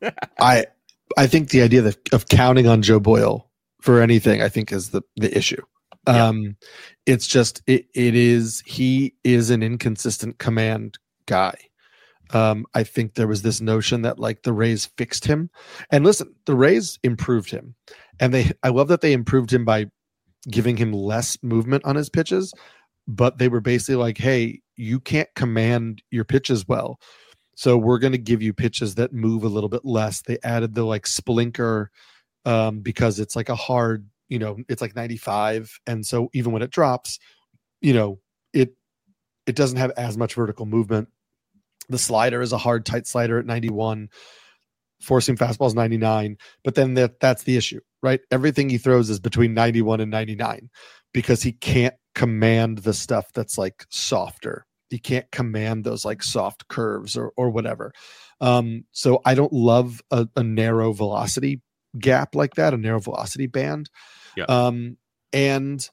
I I think the idea that, of counting on Joe Boyle for anything, I think, is the, the issue. Um, yeah. It's just, it, it is, he is an inconsistent command guy. Um, I think there was this notion that like the Rays fixed him, and listen, the Rays improved him, and they, I love that they improved him by giving him less movement on his pitches, but they were basically like, hey, you can't command your pitches well, so we're going to give you pitches that move a little bit less. They added the like splinker, um, because it's like a hard, you know, it's like ninety-five. And so even when it drops, you know, it, it doesn't have as much vertical movement. The slider is a hard, tight slider at ninety-one, forcing fastballs ninety-nine. But then that that's the issue, right? Everything he throws is between ninety-one and ninety-nine because he can't command the stuff that's like softer. He can't command those like soft curves or, or whatever. Um, so I don't love a, a narrow velocity gap like that, a narrow velocity band.
Yeah.
Um, and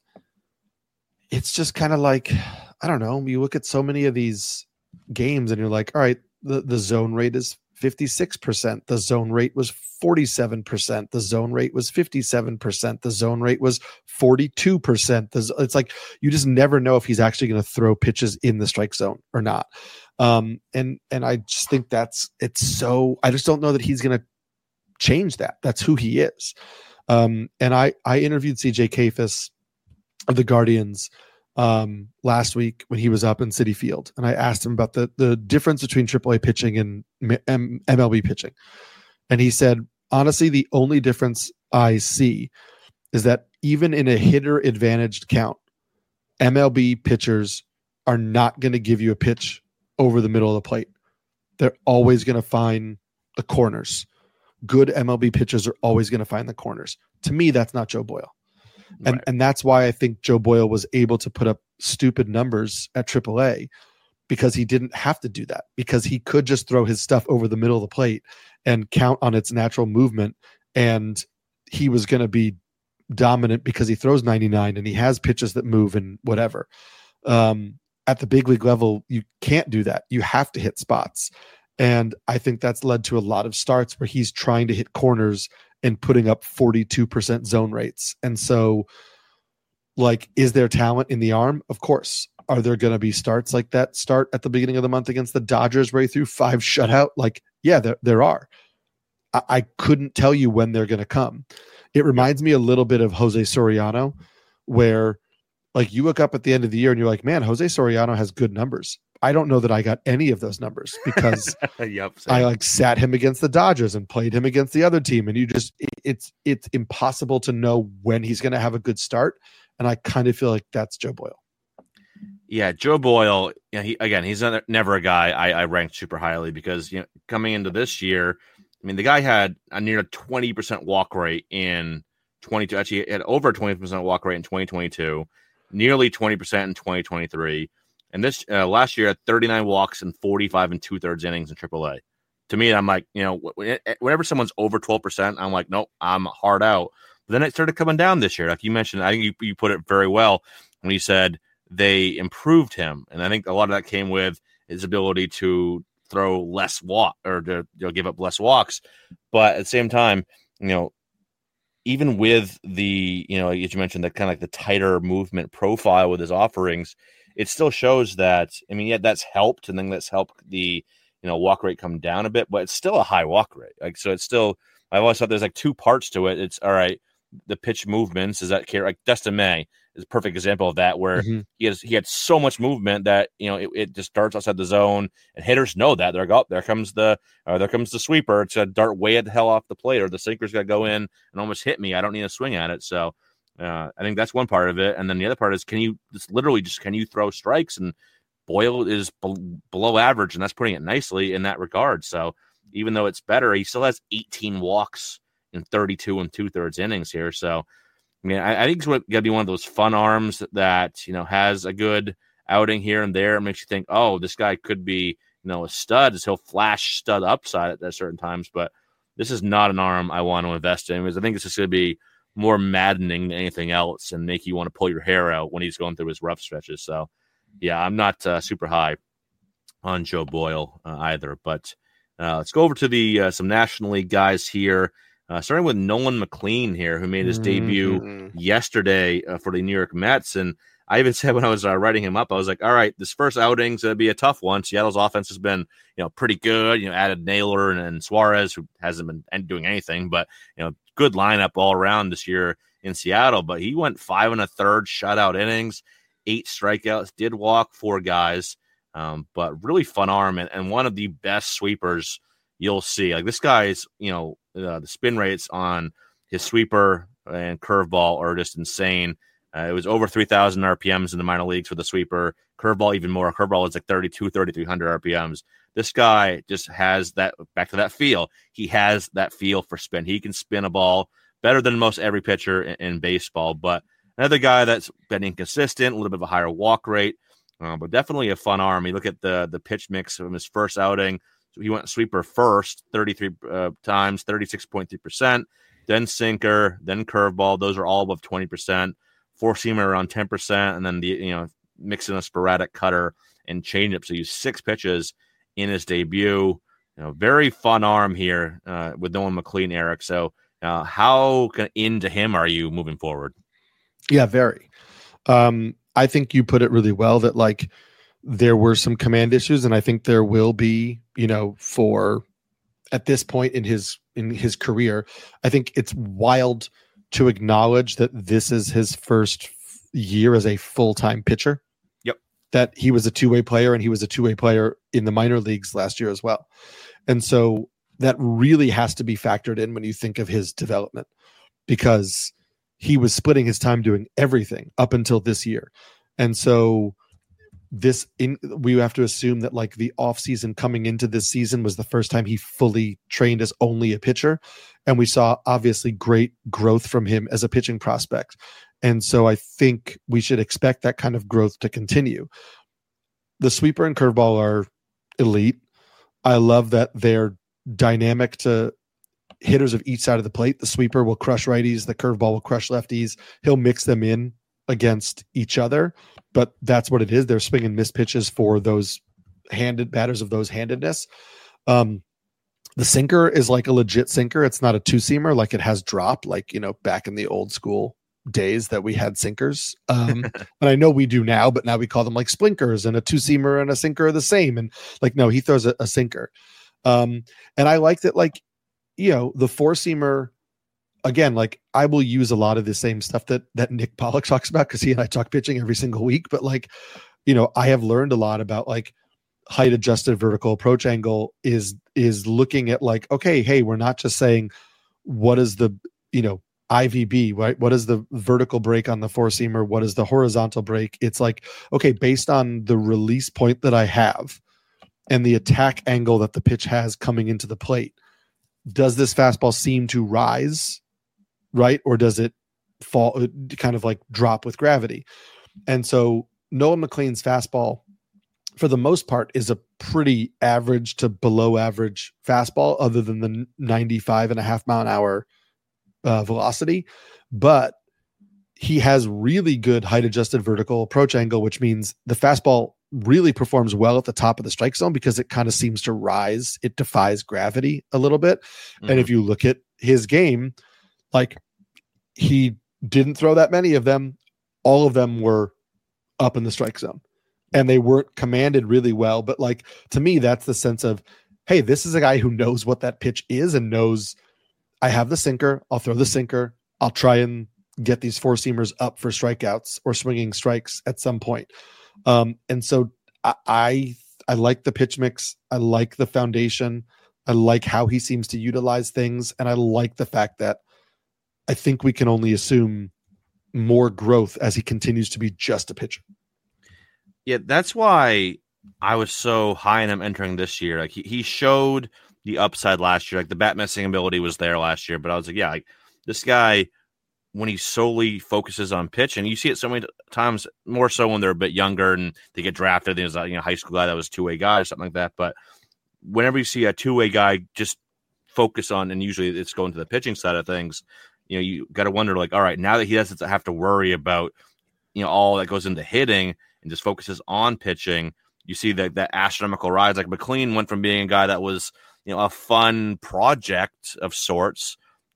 it's just kind of like, I don't know, you look at so many of these games and you're like, all right, the, the zone rate is fifty-six percent. The zone rate was forty-seven percent. The zone rate was fifty-seven percent. The zone rate was forty-two percent. It's like, you just never know if he's actually going to throw pitches in the strike zone or not. Um, and, and I just think that's, it's so, I just don't know that he's going to change that. That's who he is. Um, and I, I interviewed C J Kayfus of the Guardians um, last week when he was up in Citi Field. And I asked him about the, the difference between triple A pitching and M- MLB pitching. And he said, honestly, the only difference I see is that even in a hitter advantaged count, M L B pitchers are not going to give you a pitch over the middle of the plate. They're always going to find the corners. Good M L B pitchers are always going to find the corners. To me, that's not Joe Boyle. And
Right.
and that's why I think Joe Boyle was able to put up stupid numbers at triple A, because he didn't have to do that, because he could just throw his stuff over the middle of the plate and count on its natural movement. And he was going to be dominant because he throws ninety-nine and he has pitches that move and whatever. Um, at the big league level, you can't do that. You have to hit spots. And I think that's led to a lot of starts where he's trying to hit corners and putting up forty-two percent zone rates. And so, like, is there talent in the arm? Of course. Are there going to be starts like that start at the beginning of the month against the Dodgers where he threw five shutout? Like, yeah, there, there are. I, I couldn't tell you when they're going to come. It reminds me a little bit of Jose Soriano, where like you look up at the end of the year and you're like, man, Jose Soriano has good numbers. I don't know that I got any of those numbers because
yep, same.
I like sat him against the Dodgers and played him against the other team. And you just, it, it's, it's impossible to know when he's going to have a good start. And I kind of feel like that's Joe Boyle.
Yeah, Joe Boyle. Yeah, he again, he's not, never a guy I, I ranked super highly because you know coming into this year, I mean the guy had a near twenty percent walk rate in twenty-two. Actually, he had over twenty percent walk rate in twenty twenty-two, nearly twenty percent in twenty twenty-three, and this uh, last year had thirty-nine walks and forty-five and two thirds innings in triple A. To me, I'm like, you know, whenever someone's over twelve percent, I'm like, nope, I'm hard out. But then it started coming down this year, like you mentioned. I think you, you put it very well when you said they improved him, and I think a lot of that came with his ability to throw less walk or to you know, give up less walks. But at the same time, you know, even with the you know, as you mentioned, that kind of like the tighter movement profile with his offerings, it still shows that. I mean, yeah, that's helped, and then that's helped the you know walk rate come down a bit, but it's still a high walk rate. Like so, it's still. I always thought there's like two parts to it. It's all right. The pitch movements is that care like Dustin May is a perfect example of that, where
Mm-hmm.
he has he had so much movement that you know it, it just darts outside the zone, and hitters know that they're go there comes the uh, there comes the sweeper. It's a dart way the hell off the plate, or the sinker's got to go in and almost hit me. I don't need to swing at it. So uh, I think that's one part of it, and then the other part is can you just literally just can you throw strikes? And Boyle is be- below average, and that's putting it nicely in that regard. So even though it's better, he still has eighteen walks in thirty-two and two thirds innings here. So, I mean, I, I think it's going to be one of those fun arms that, you know, has a good outing here and there. It makes you think, oh, this guy could be, you know, a stud. He'll flash stud upside at, at certain times, but this is not an arm I want to invest in because I think it's just going to be more maddening than anything else and make you want to pull your hair out when he's going through his rough stretches. So, yeah, I'm not uh, super high on Joe Boyle uh, either, but uh, let's go over to the uh, some National League guys here. Uh, starting with Nolan McLean here, who made his
Mm-hmm.
debut yesterday uh, for the New York Mets. And I even said when I was uh, writing him up, I was like, all right, this first outing's going to be a tough one. Seattle's offense has been, you know, pretty good. You know, added Naylor and, and Suarez, who hasn't been doing anything, but, you know, good lineup all around this year in Seattle. But he went five and a third shutout innings, eight strikeouts, did walk four guys, um, but really fun arm and, and one of the best sweepers you'll see. Like this guy's, you know, uh, the spin rates on his sweeper and curveball are just insane. Uh, it was over three thousand R P Ms in the minor leagues for the sweeper. Curveball even more. Curveball is like thirty-two, thirty-three hundred R P Ms. This guy just has that, back to that feel. He has that feel for spin. He can spin a ball better than most every pitcher in, in baseball. But another guy that's been inconsistent, a little bit of a higher walk rate, uh, but definitely a fun arm. You look at the the pitch mix from his first outing. So he went sweeper first, thirty-three uh, times, thirty-six point three percent. Then sinker, then curveball. Those are all above twenty percent. Four seamer around ten percent, and then the you know mixing a sporadic cutter and changeup. So he used six pitches in his debut. You know, very fun arm here uh, with Nolan McLean, Eric. So uh, how into him are you moving forward?
Yeah, very. Um, I think you put it really well that like there were some command issues, and I think there will be, you know, for at this point in his in his career. I think it's wild to acknowledge that this is his first year as a full-time pitcher.
Yep.
That he was a two-way player, and he was a two-way player in the minor leagues last year as well. And so that really has to be factored in when you think of his development, because he was splitting his time doing everything up until this year. And so this in we have to assume that like the off season coming into this season was the first time he fully trained as only a pitcher. And we saw obviously great growth from him as a pitching prospect. And so I think we should expect that kind of growth to continue. The sweeper and curveball are elite. I love that they're dynamic to hitters of each side of the plate. The sweeper will crush righties. The curveball will crush lefties. He'll mix them in against each other, but that's what it is. They're swing and miss pitches for those handed batters of those handedness. Um, the sinker is like a legit sinker. It's not a two seamer. Like it has drop, like, you know, back in the old school days that we had sinkers. Um, and I know we do now, but now we call them like splinkers, and a two seamer and a sinker are the same. And like, no, he throws a, a sinker. Um, and I like that, like, you know, the four seamer, again, like I will use a lot of the same stuff that, that Nick Pollock talks about, because he and I talk pitching every single week. But like, you know, I have learned a lot about like height adjusted vertical approach angle is, is looking at like, okay, hey, we're not just saying what is the, you know, I V B, right? What is the vertical break on the four seamer? What is the horizontal break? It's like, okay, based on the release point that I have and the attack angle that the pitch has coming into the plate, does this fastball seem to rise, right? Or does it fall, kind of like drop with gravity? And so Noah McLean's fastball, for the most part, is a pretty average to below average fastball, other than the ninety-five and a half mile an hour uh, velocity. But he has really good height adjusted vertical approach angle, which means the fastball really performs well at the top of the strike zone because it kind of seems to rise. It defies gravity a little bit. Mm-hmm. And if you look at his game, like he didn't throw that many of them. All of them were up in the strike zone, and they weren't commanded really well. But like, to me, that's the sense of, hey, this is a guy who knows what that pitch is and knows I have the sinker. I'll throw the sinker. I'll try and get these four seamers up for strikeouts or swinging strikes at some point. Um, and so I, I, I like the pitch mix. I like the foundation. I like how he seems to utilize things. And I like the fact that I think we can only assume more growth as he continues to be just a pitcher.
Yeah, that's why I was so high on him entering this year. Like he, he showed the upside last year. Like the bat missing ability was there last year, but I was like, yeah, like this guy, when he solely focuses on pitch, and you see it so many times, more so when they're a bit younger and they get drafted. There's a you know, high school guy that was two-way guy or something like that. But whenever you see a two-way guy just focus on, and usually it's going to the pitching side of things, you know, you got to wonder, like, all right, now that he doesn't have to worry about, you know, all that goes into hitting and just focuses on pitching, you see that that astronomical rise. Like McLean went from being a guy that was, you know, a fun project of sorts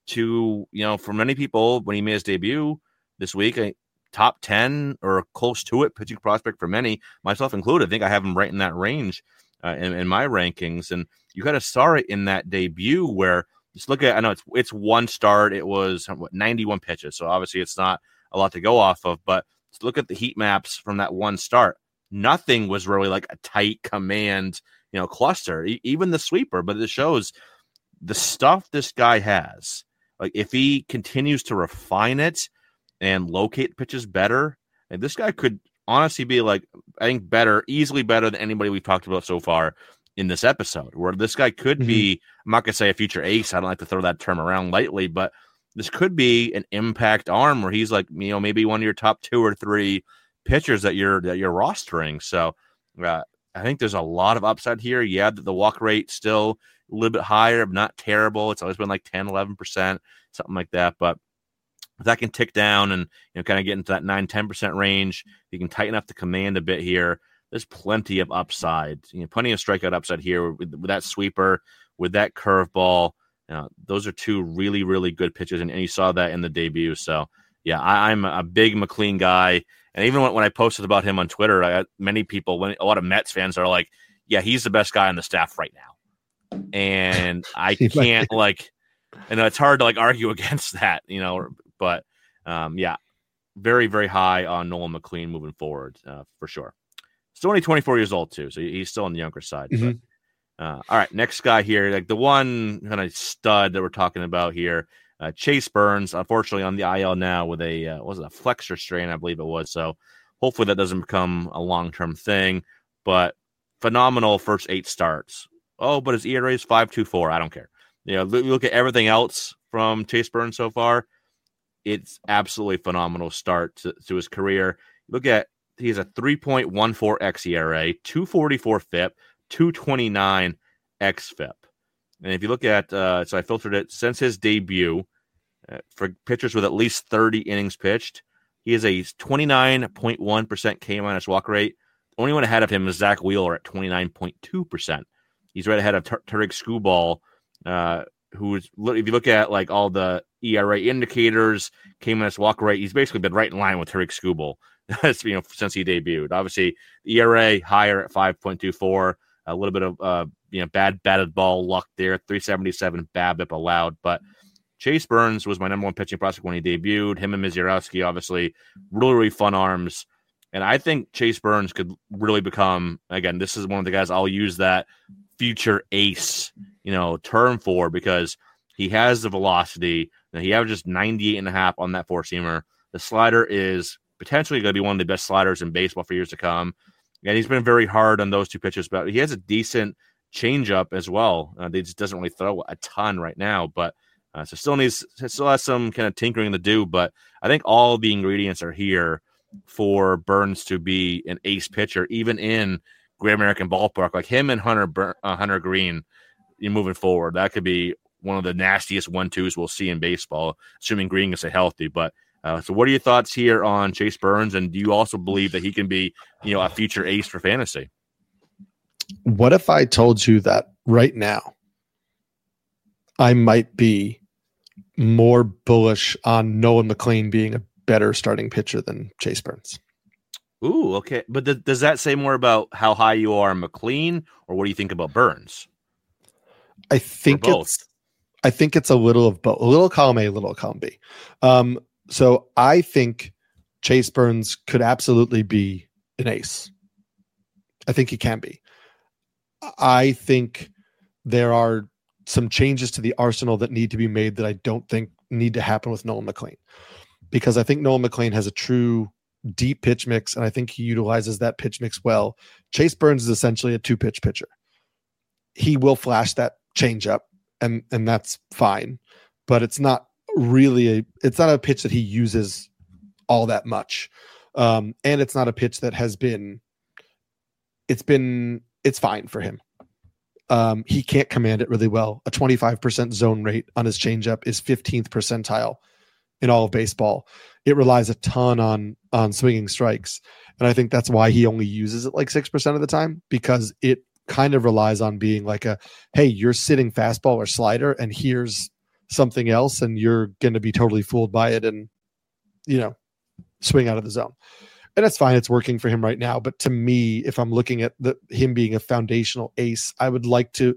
to, you know, for many people, when he made his debut this week, a top ten or close to it pitching prospect for many, myself included. I think I have him right in that range uh, in, in my rankings. And you kind of saw it in that debut where, just look at, I know it's it's one start. It was what, ninety-one pitches. So obviously it's not a lot to go off of, but just look at the heat maps from that one start. Nothing was really like a tight command, you know, cluster, e- even the sweeper, but it shows the stuff this guy has. Like if he continues to refine it and locate pitches better, and this guy could honestly be like, I think better, easily better than anybody we've talked about so far in this episode, where this guy could mm-hmm. be, I'm not going to say a future ace. I don't like to throw that term around lightly, but this could be an impact arm where he's like, you know, maybe one of your top two or three pitchers that you're, that you're rostering. So uh, I think there's a lot of upside here. Yeah. The, the walk rate still a little bit higher, but not terrible. It's always been like ten, eleven percent, something like that. But if that can tick down and, you know, kind of get into that nine, ten percent range, you can tighten up the command a bit here. There's plenty of upside, you know, plenty of strikeout upside here with, with that sweeper, with that curveball. You know, those are two really, really good pitches, and, and you saw that in the debut. So, yeah, I, I'm a big McLean guy. And even when, when I posted about him on Twitter, I got many people, when, a lot of Mets fans are like, yeah, he's the best guy on the staff right now. And I can't, like, and it's hard to, like, argue against that, you know, but, um, yeah, very, very high on Nolan McLean moving forward, uh, for sure. Still only twenty-four years old, too, so he's still on the younger side. Mm-hmm. But, uh, all right, next guy here, like the one kind of stud that we're talking about here, uh, Chase Burns, unfortunately on the I L now with a, uh, was it a flexor strain, I believe it was. So hopefully that doesn't become a long-term thing, but phenomenal first eight starts. Oh, but his E R A is five point two four. I don't care. You know, look at everything else from Chase Burns so far. it's absolutely phenomenal start to, to his career. Look at, he has a three point one four X E R A, two forty-four F I P, two twenty-nine X F I P. And if you look at, uh, so I filtered it since his debut uh, for pitchers with at least thirty innings pitched, he has a twenty-nine point one percent K minus walk rate. The only one ahead of him is Zach Wheeler at twenty-nine point two percent. He's right ahead of Tarik Skubal, uh, who's, if you look at like all the E R A indicators, K minus walk rate, he's basically been right in line with Tarik Skubal. That's, you know, since he debuted. Obviously, the E R A higher at five point two four. A little bit of uh, you know, bad batted ball luck there. three seventy-seven BABIP allowed, but Chase Burns was my number one pitching prospect when he debuted. Him and Misiorowski, obviously, really, really fun arms. And I think Chase Burns could really become, again, this is one of the guys I'll use that future ace, you know, term for, because he has the velocity. Now, he averages ninety-eight and a half on that four-seamer. The slider is potentially going to be one of the best sliders in baseball for years to come. And he's been very hard on those two pitches, but he has a decent changeup as well. Uh, he just doesn't really throw a ton right now, but uh, so still needs, still has some kind of tinkering to do. But I think all the ingredients are here for Burns to be an ace pitcher, even in Great American Ballpark. Like him and Hunter Bur- uh, Hunter Green, you moving forward, that could be one of the nastiest one-twos we'll see in baseball, assuming Green gets healthy. But Uh, so what are your thoughts here on Chase Burns, and do you also believe that he can be, you know, a future ace for fantasy?
What if I told you that right now I might be more bullish on Nolan McLean being a better starting pitcher than Chase Burns?
Ooh, okay. But th- does that say more about how high you are on McLean, or what do you think about Burns?
I think it's I think it's a little of both. A little column A, a little column B. Um, So I think Chase Burns could absolutely be an ace. I think he can be. I think there are some changes to the arsenal that need to be made that I don't think need to happen with Nolan McLean, because I think Nolan McLean has a true deep pitch mix, and I think he utilizes that pitch mix well. Chase Burns is essentially a two-pitch pitcher. He will flash that changeup, and and that's fine, but it's not really a it's not a pitch that he uses all that much, um and it's not a pitch that has been it's been it's fine for him. Um he can't command it really well. A twenty-five percent zone rate on his changeup is fifteenth percentile in all of baseball. It relies a ton on on swinging strikes, and I think that's why he only uses it like six percent of the time, because it kind of relies on being like a, hey, you're sitting fastball or slider, and here's something else, and you're going to be totally fooled by it and, you know, swing out of the zone. And that's fine. It's working for him right now. But to me, if I'm looking at the, him being a foundational ace, I would like to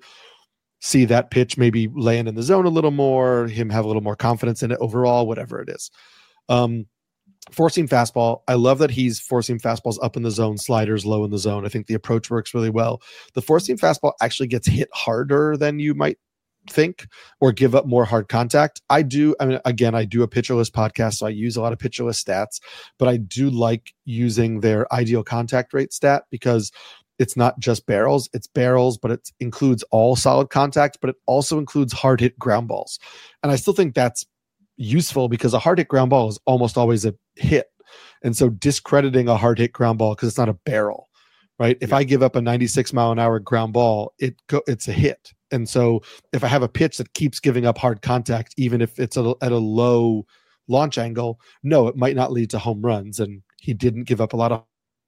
see that pitch maybe land in the zone a little more, him have a little more confidence in it overall, whatever it is. Um, Four-seam fastball. I love that he's four-seam fastballs up in the zone, sliders low in the zone. I think the approach works really well. The four-seam fastball actually gets hit harder than you might think, or give up more hard contact. I do. I mean, again, I do a pitcherless podcast, so I use a lot of pitcherless stats, but I do like using their ideal contact rate stat, because it's not just barrels, it's barrels, but it includes all solid contact, but it also includes hard hit ground balls. And I still think that's useful, because a hard hit ground ball is almost always a hit. And so discrediting a hard hit ground ball because it's not a barrel, right? If yeah. I give up a ninety-six mile an hour ground ball, it go, it's a hit. And so if I have a pitch that keeps giving up hard contact, even if it's a, at a low launch angle, no, it might not lead to home runs. And he didn't give up a lot of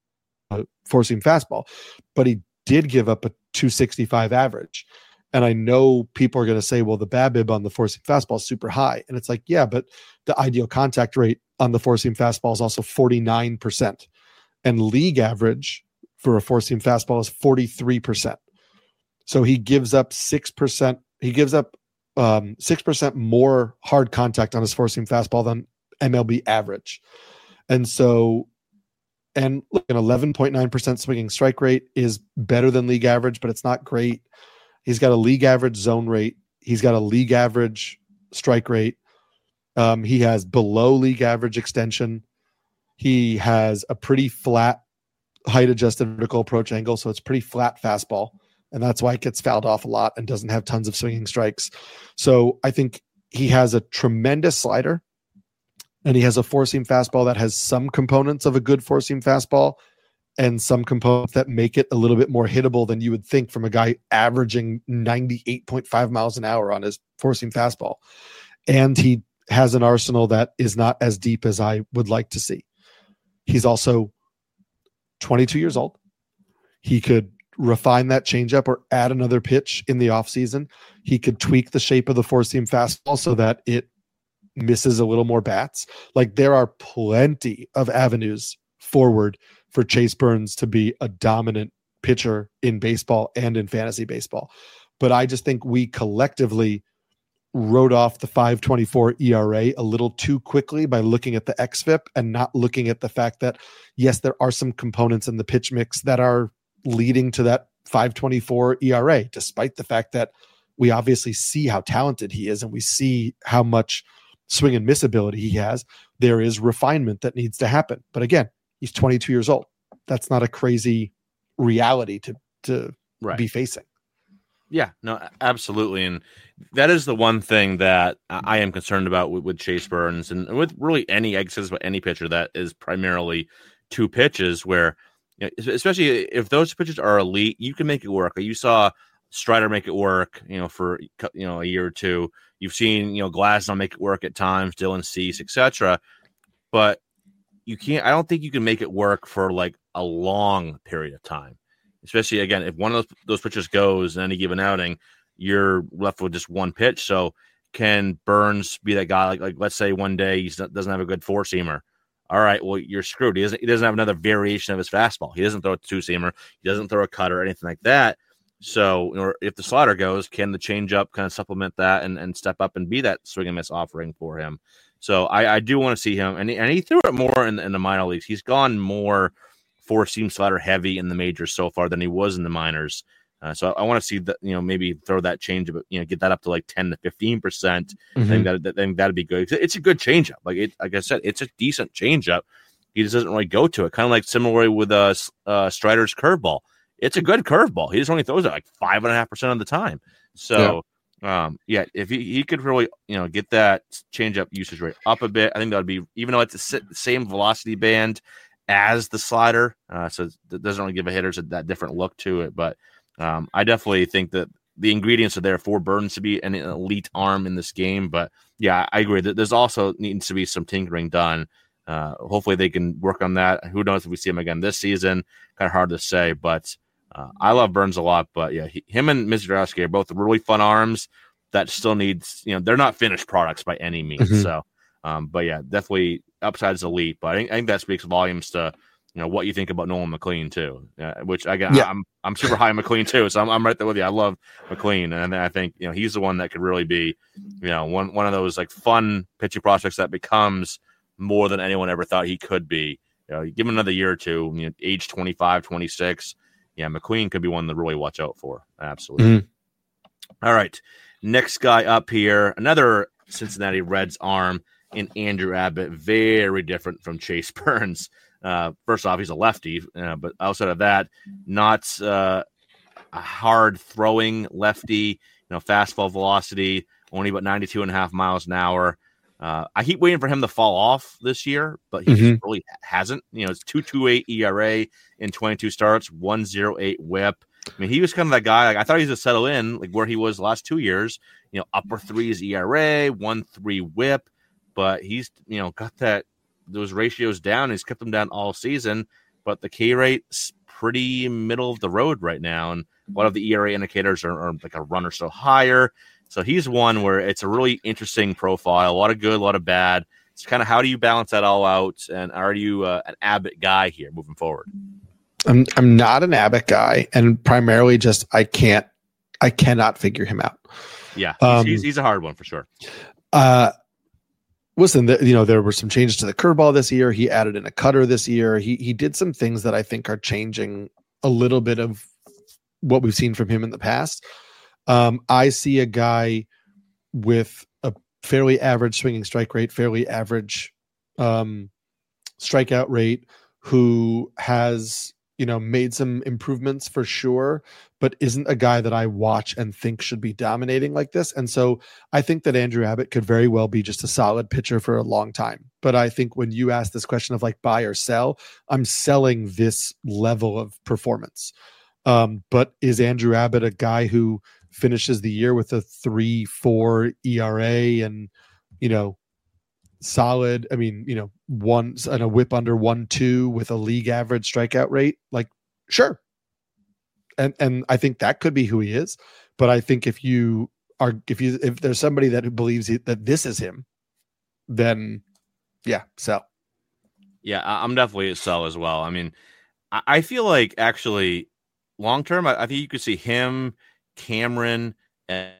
uh, four-seam fastball, but he did give up a two sixty-five average. And I know people are going to say, well, the BABIP on the four-seam fastball is super high. And it's like, yeah, but the ideal contact rate on the four-seam fastball is also forty-nine percent. And league average for a four-seam fastball is forty-three percent. So he gives up six percent. He gives up um, six percent more hard contact on his four-seam fastball than M L B average. And so, and look, an eleven point nine percent swinging strike rate is better than league average, but it's not great. He's got a league average zone rate. He's got a league average strike rate. Um, he has below league average extension. He has a pretty flat height adjusted vertical approach angle. So it's pretty flat fastball. And that's why it gets fouled off a lot and doesn't have tons of swinging strikes. So I think he has a tremendous slider. And he has a four-seam fastball that has some components of a good four-seam fastball and some components that make it a little bit more hittable than you would think from a guy averaging ninety-eight point five miles an hour on his four-seam fastball. And he has an arsenal that is not as deep as I would like to see. He's also twenty-two years old. He could refine that changeup or add another pitch in the offseason. He could tweak the shape of the four-seam fastball so that it misses a little more bats. Like, there are plenty of avenues forward for Chase Burns to be a dominant pitcher in baseball and in fantasy baseball. But I just think we collectively wrote off the five twenty-four E R A a little too quickly by looking at the X F I P and not looking at the fact that, yes, there are some components in the pitch mix that are leading to that five twenty-four E R A, despite the fact that we obviously see how talented he is and we see how much swing and miss ability he has. There is refinement that needs to happen. But again, he's twenty-two years old. That's not a crazy reality to, to
right.
be facing.
Yeah, no, absolutely. And that is the one thing that I am concerned about with, with Chase Burns and with really any exits, but any pitcher that is primarily two pitches where, you know, especially if those pitches are elite, you can make it work. You saw Strider make it work, you know, for, you know, a year or two. You've seen, you know, Glasnow make it work at times, Dylan Cease, et cetera. But you can't, I don't think you can make it work for like a long period of time. Especially, again, if one of those, those pitchers goes in any given outing, you're left with just one pitch. So can Burns be that guy? Like, like let's say one day he doesn't have a good four-seamer. All right, well, you're screwed. He doesn't, he doesn't have another variation of his fastball. He doesn't throw a two-seamer. He doesn't throw a cutter or anything like that. So, or if the slider goes, can the changeup kind of supplement that and, and step up and be that swing and miss offering for him? So I, I do want to see him. And he, and he threw it more in, in the minor leagues. He's gone more four-seam slider heavy in the majors so far than he was in the minors. Uh, so I, I want to see that, you know, maybe throw that changeup, you know, get that up to like ten to fifteen percent. Mm-hmm. I think that, that, think that'd be good. It's a good changeup. Like it, like I said, it's a decent changeup. He just doesn't really go to it. Kind of like similarly with uh, uh, Strider's curveball. It's a good curveball. He just only throws it like five and a half percent of the time. So, yeah. um, yeah, if he, he could really, you know, get that changeup usage rate up a bit, I think that would be, even though it's the same velocity band as the slider, uh, so it doesn't really give a hitter that different look to it. But um, I definitely think that the ingredients are there for Burns to be an elite arm in this game. But yeah, I agree that there's also needs to be some tinkering done. Uh, hopefully they can work on that. Who knows if we see him again this season? Kind of hard to say, but uh, I love Burns a lot. But yeah, he, him and Misiorowski are both really fun arms that still needs, you know, they're not finished products by any means. Mm-hmm. So, um, but yeah, definitely upside's elite. But I think, I think that speaks volumes to, you know, what you think about Nolan McLean too, uh, which again, yeah. I'm, I'm super high on McLean too. So I'm, I'm right there with you. I love McLean. And I think, you know, he's the one that could really be, you know, one, one of those like fun pitching prospects that becomes more than anyone ever thought he could be. You know, give him another year or two, you know, age twenty-five, twenty-six. Yeah, McQueen could be one to really watch out for. Absolutely. Mm-hmm. All right. Next guy up here, another Cincinnati Reds arm in Andrew Abbott. Very different from Chase Burns. Uh, first off, he's a lefty, uh, but outside of that, not uh, a hard throwing lefty, you know, fastball velocity, only about ninety-two and a half miles an hour. Uh, I keep waiting for him to fall off this year, but he mm-hmm. just really hasn't. You know, it's two point two eight E R A in twenty-two starts, one point oh eight whip. I mean, he was kind of that guy. Like, I thought he was going to settle in, like where he was the last two years. You know, upper threes E R A, one point three whip, but he's, you know, got that those ratios down. He's kept them down all season, but the K rate's pretty middle of the road right now, and a lot of the E R A indicators are, are like a run or so higher. So he's one where it's a really interesting profile, a lot of good, a lot of bad. It's kind of how do you balance that all out, and are you uh, an Abbott guy here moving forward?
I'm I'm not an Abbott guy, and primarily just I can't I cannot figure him out.
Yeah, he's, um, he's, he's a hard one for sure.
Uh, listen, the, you know, there were some changes to the curveball this year. He added in a cutter this year. He he did some things that I think are changing a little bit of what we've seen from him in the past. Um, I see a guy with a fairly average swinging strike rate, fairly average um, strikeout rate, who has, you know, made some improvements for sure, but isn't a guy that I watch and think should be dominating like this. And so I think that Andrew Abbott could very well be just a solid pitcher for a long time. But I think when you ask this question of like buy or sell, I'm selling this level of performance. Um, but is Andrew Abbott a guy who finishes the year with a three, four E R A and, you know, solid, I mean, you know, one and a whip under one, two with a league average strikeout rate? Like, sure. And, and I think that could be who he is. But I think if you are, if you, if there's somebody that believes he, that this is him, then yeah, sell.
Yeah, I'm definitely a sell as well. I mean, I feel like actually long term, I think you could see him, Cameron, and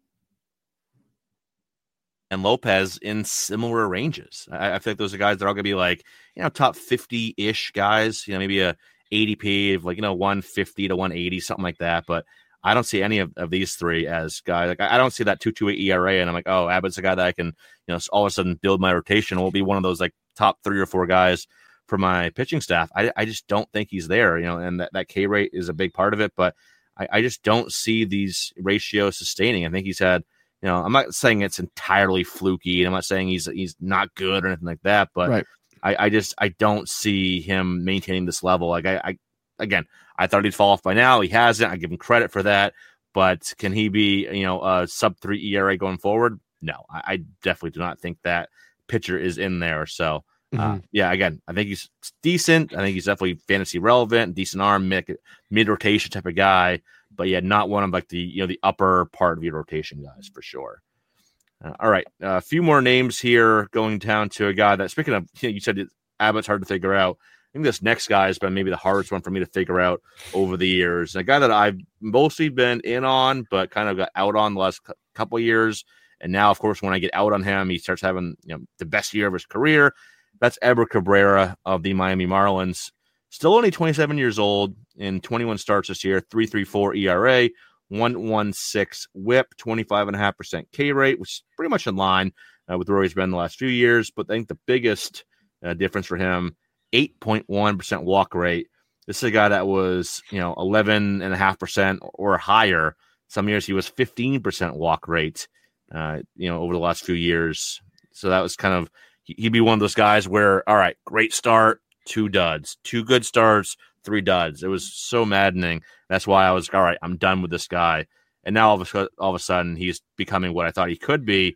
and Lopez in similar ranges. I, I feel like those are guys that are all going to be like, you know, top fifty-ish guys, you know, maybe a A D P of like, you know, one fifty to one eighty, something like that. But I don't see any of, of these three as guys. Like, I don't see that two two eight E R A, and I'm like, oh, Abbott's a guy that I can, you know, all of a sudden build my rotation. Will be one of those like top three or four guys for my pitching staff. I, I just don't think he's there, you know, and that, that K rate is a big part of it. But I, I just don't see these ratios sustaining. I think he's had, you know, I'm not saying it's entirely fluky, and I'm not saying he's he's not good or anything like that, but
right.
I, I just I don't see him maintaining this level. Like I, I again, I thought he'd fall off by now. He hasn't. I give him credit for that, but can he be, you know, a sub three E R A going forward? No, I, I definitely do not think that pitcher is in there. So uh, mm-hmm. yeah, again, I think he's decent. I think he's definitely fantasy relevant, decent arm, mid mid rotation type of guy. But yeah, not one of like the, you know, the upper part of your rotation guys for sure. Uh, all right, uh, a few more names here. Going down to a guy that, speaking of, you know, you said it, Abbott's hard to figure out. I think this next guy has been maybe the hardest one for me to figure out over the years. A guy that I've mostly been in on, but kind of got out on the last couple of years. And now, of course, when I get out on him, he starts having, you know, the best year of his career. That's Edward Cabrera of the Miami Marlins. Still only twenty-seven years old in twenty-one starts this year, three point three four E R A, one point one six whip, twenty-five point five percent K rate, which is pretty much in line uh, with where he's been the last few years. But I think the biggest uh, difference for him, eight point one percent walk rate. This is a guy that was, you know, eleven point five percent or higher. Some years he was fifteen percent walk rate, uh, you know, over the last few years. So that was kind of, he'd be one of those guys where, all right, great start, two duds, two good starts, three duds. It was so maddening. That's why I was like, all right, I'm done with this guy. And now all of a, all of a sudden he's becoming what I thought he could be.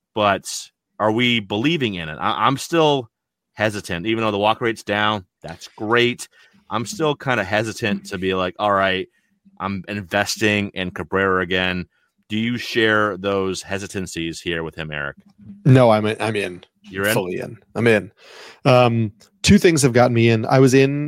But are we believing in it? I, I'm still hesitant, even though the walk rate's down. That's great. I'm still kind of hesitant to be like, all right, I'm investing in Cabrera again. Do you share those hesitancies here with him, Eric?
No, I'm in. I'm in.
You're in?
Fully in. I'm in. Um, two things have gotten me in. I was in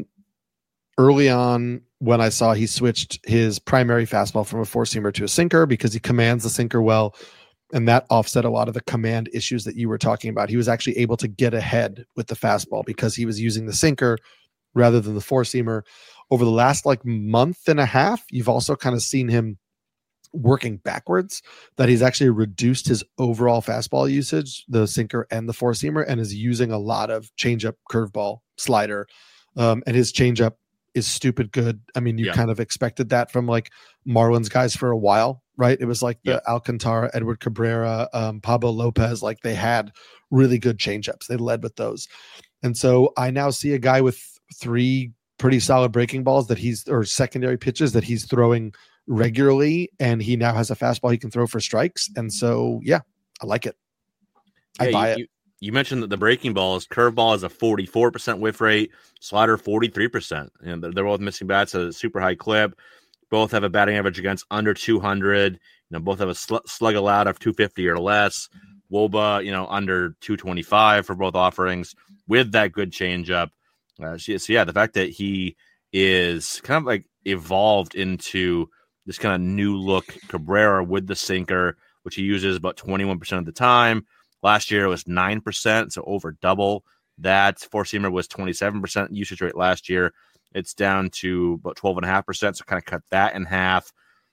early on when I saw he switched his primary fastball from a four-seamer to a sinker because he commands the sinker well, and that offset a lot of the command issues that you were talking about. He was actually able to get ahead with the fastball because he was using the sinker rather than the four-seamer. Over the last like month and a half, you've also kind of seen him working backwards, that he's actually reduced his overall fastball usage, the sinker and the four seamer, and is using a lot of changeup, curveball, slider. Um, and his changeup is stupid good. I mean, you yeah. kind of expected that from like Marlins guys for a while, right? It was like the yeah. Alcantara, Edward Cabrera, um, Pablo Lopez, like they had really good changeups. They led with those. And so I now see a guy with three pretty solid breaking balls that he's, or secondary pitches that he's throwing regularly, and he now has a fastball he can throw for strikes. And so, yeah, I like it. I
yeah,
buy
you,
it.
You, you mentioned that the breaking balls, curveball is a forty-four percent whiff rate, slider forty-three percent. And they're, they're both missing bats at a super high clip. Both have a batting average against under two hundred. You know, both have a sl- slug allowed of two fifty or less. W O B A, you know, under two twenty-five for both offerings with that good changeup. Uh, so, so yeah, the fact that he is kind of like evolved into this kind of new look Cabrera with the sinker, which he uses about twenty-one percent of the time. Last year it was nine percent, so over double that. Four-seamer was twenty-seven percent usage rate last year. It's down to about twelve point five percent, so kind of cut that in half.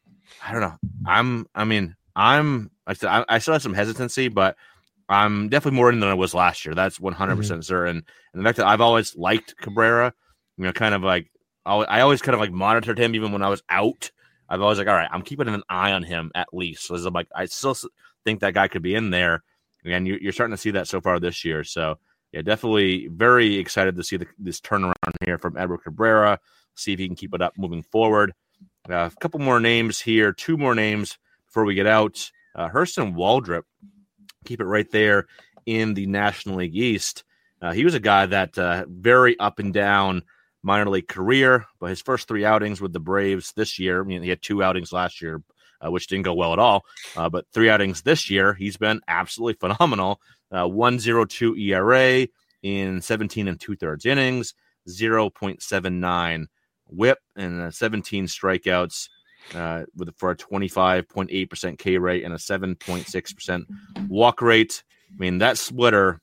I don't know. I'm, I mean, I'm, I, said, I, I still have some hesitancy, but I'm definitely more in than I was last year. That's one hundred percent mm-hmm. certain. And the fact that I've always liked Cabrera, you know, kind of like I always kind of like monitored him even when I was out. I've always like, all right, I'm keeping an eye on him at least. So I'm like, I still think that guy could be in there. And you're starting to see that so far this year. So yeah, definitely very excited to see the, this turnaround here from Edward Cabrera. See if he can keep it up moving forward. Uh, a couple more names here, two more names before we get out. Uh, Hurston Waldrep, keep it right there in the National League East. Uh, he was a guy that uh, very up and down minor league career, but his first three outings with the Braves this year, I mean, he had two outings last year, uh, which didn't go well at all, uh, but three outings this year, he's been absolutely phenomenal. Uh, one point oh two E R A in seventeen and two-thirds innings, zero point seven nine whip, and uh, seventeen strikeouts uh, with for a twenty-five point eight percent K rate and a seven point six percent walk rate. I mean, that splitter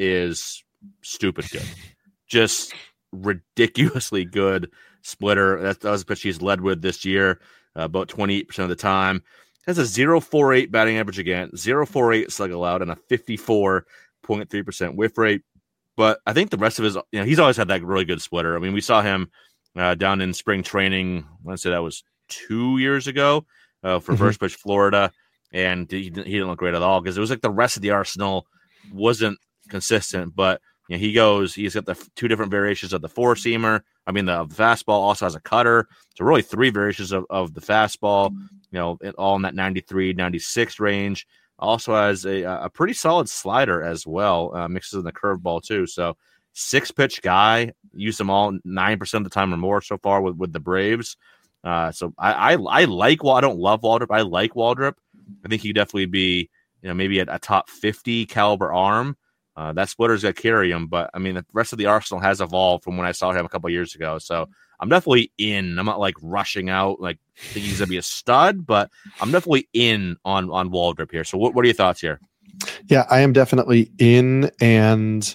is stupid good. Just ridiculously good splitter. That, that was a pitch he's led with this year, uh, about twenty-eight percent of the time. Has a zero point four eight batting average again, zero point four eight slug allowed, and a fifty-four point three percent whiff rate. But I think the rest of his, you know, he's always had that really good splitter. I mean, we saw him uh, down in spring training, I want to say that was two years ago uh, for mm-hmm. First Pitch Florida, and he didn't, he didn't look great at all because it was like the rest of the arsenal wasn't consistent, but you know, he goes, he's got the two different variations of the four-seamer. I mean, the, the fastball also has a cutter. So really three variations of, of the fastball, you know, it, all in that ninety-three, ninety-six range. Also has a, a pretty solid slider as well, uh, mixes in the curveball too. So six-pitch guy, used them all nine percent of the time or more so far with, with the Braves. Uh, so I, I I like, well, I don't love Waldrep. I like Waldrep. I think he could definitely be, you know, maybe a, a top fifty caliber arm. Uh, that splitter's going to carry him, but I mean, the rest of the arsenal has evolved from when I saw him a couple of years ago. So I'm definitely in. I'm not like rushing out, like think he's going to be a stud, but I'm definitely in on on Waldrep here. So what, what are your thoughts here?
Yeah, I am definitely in, and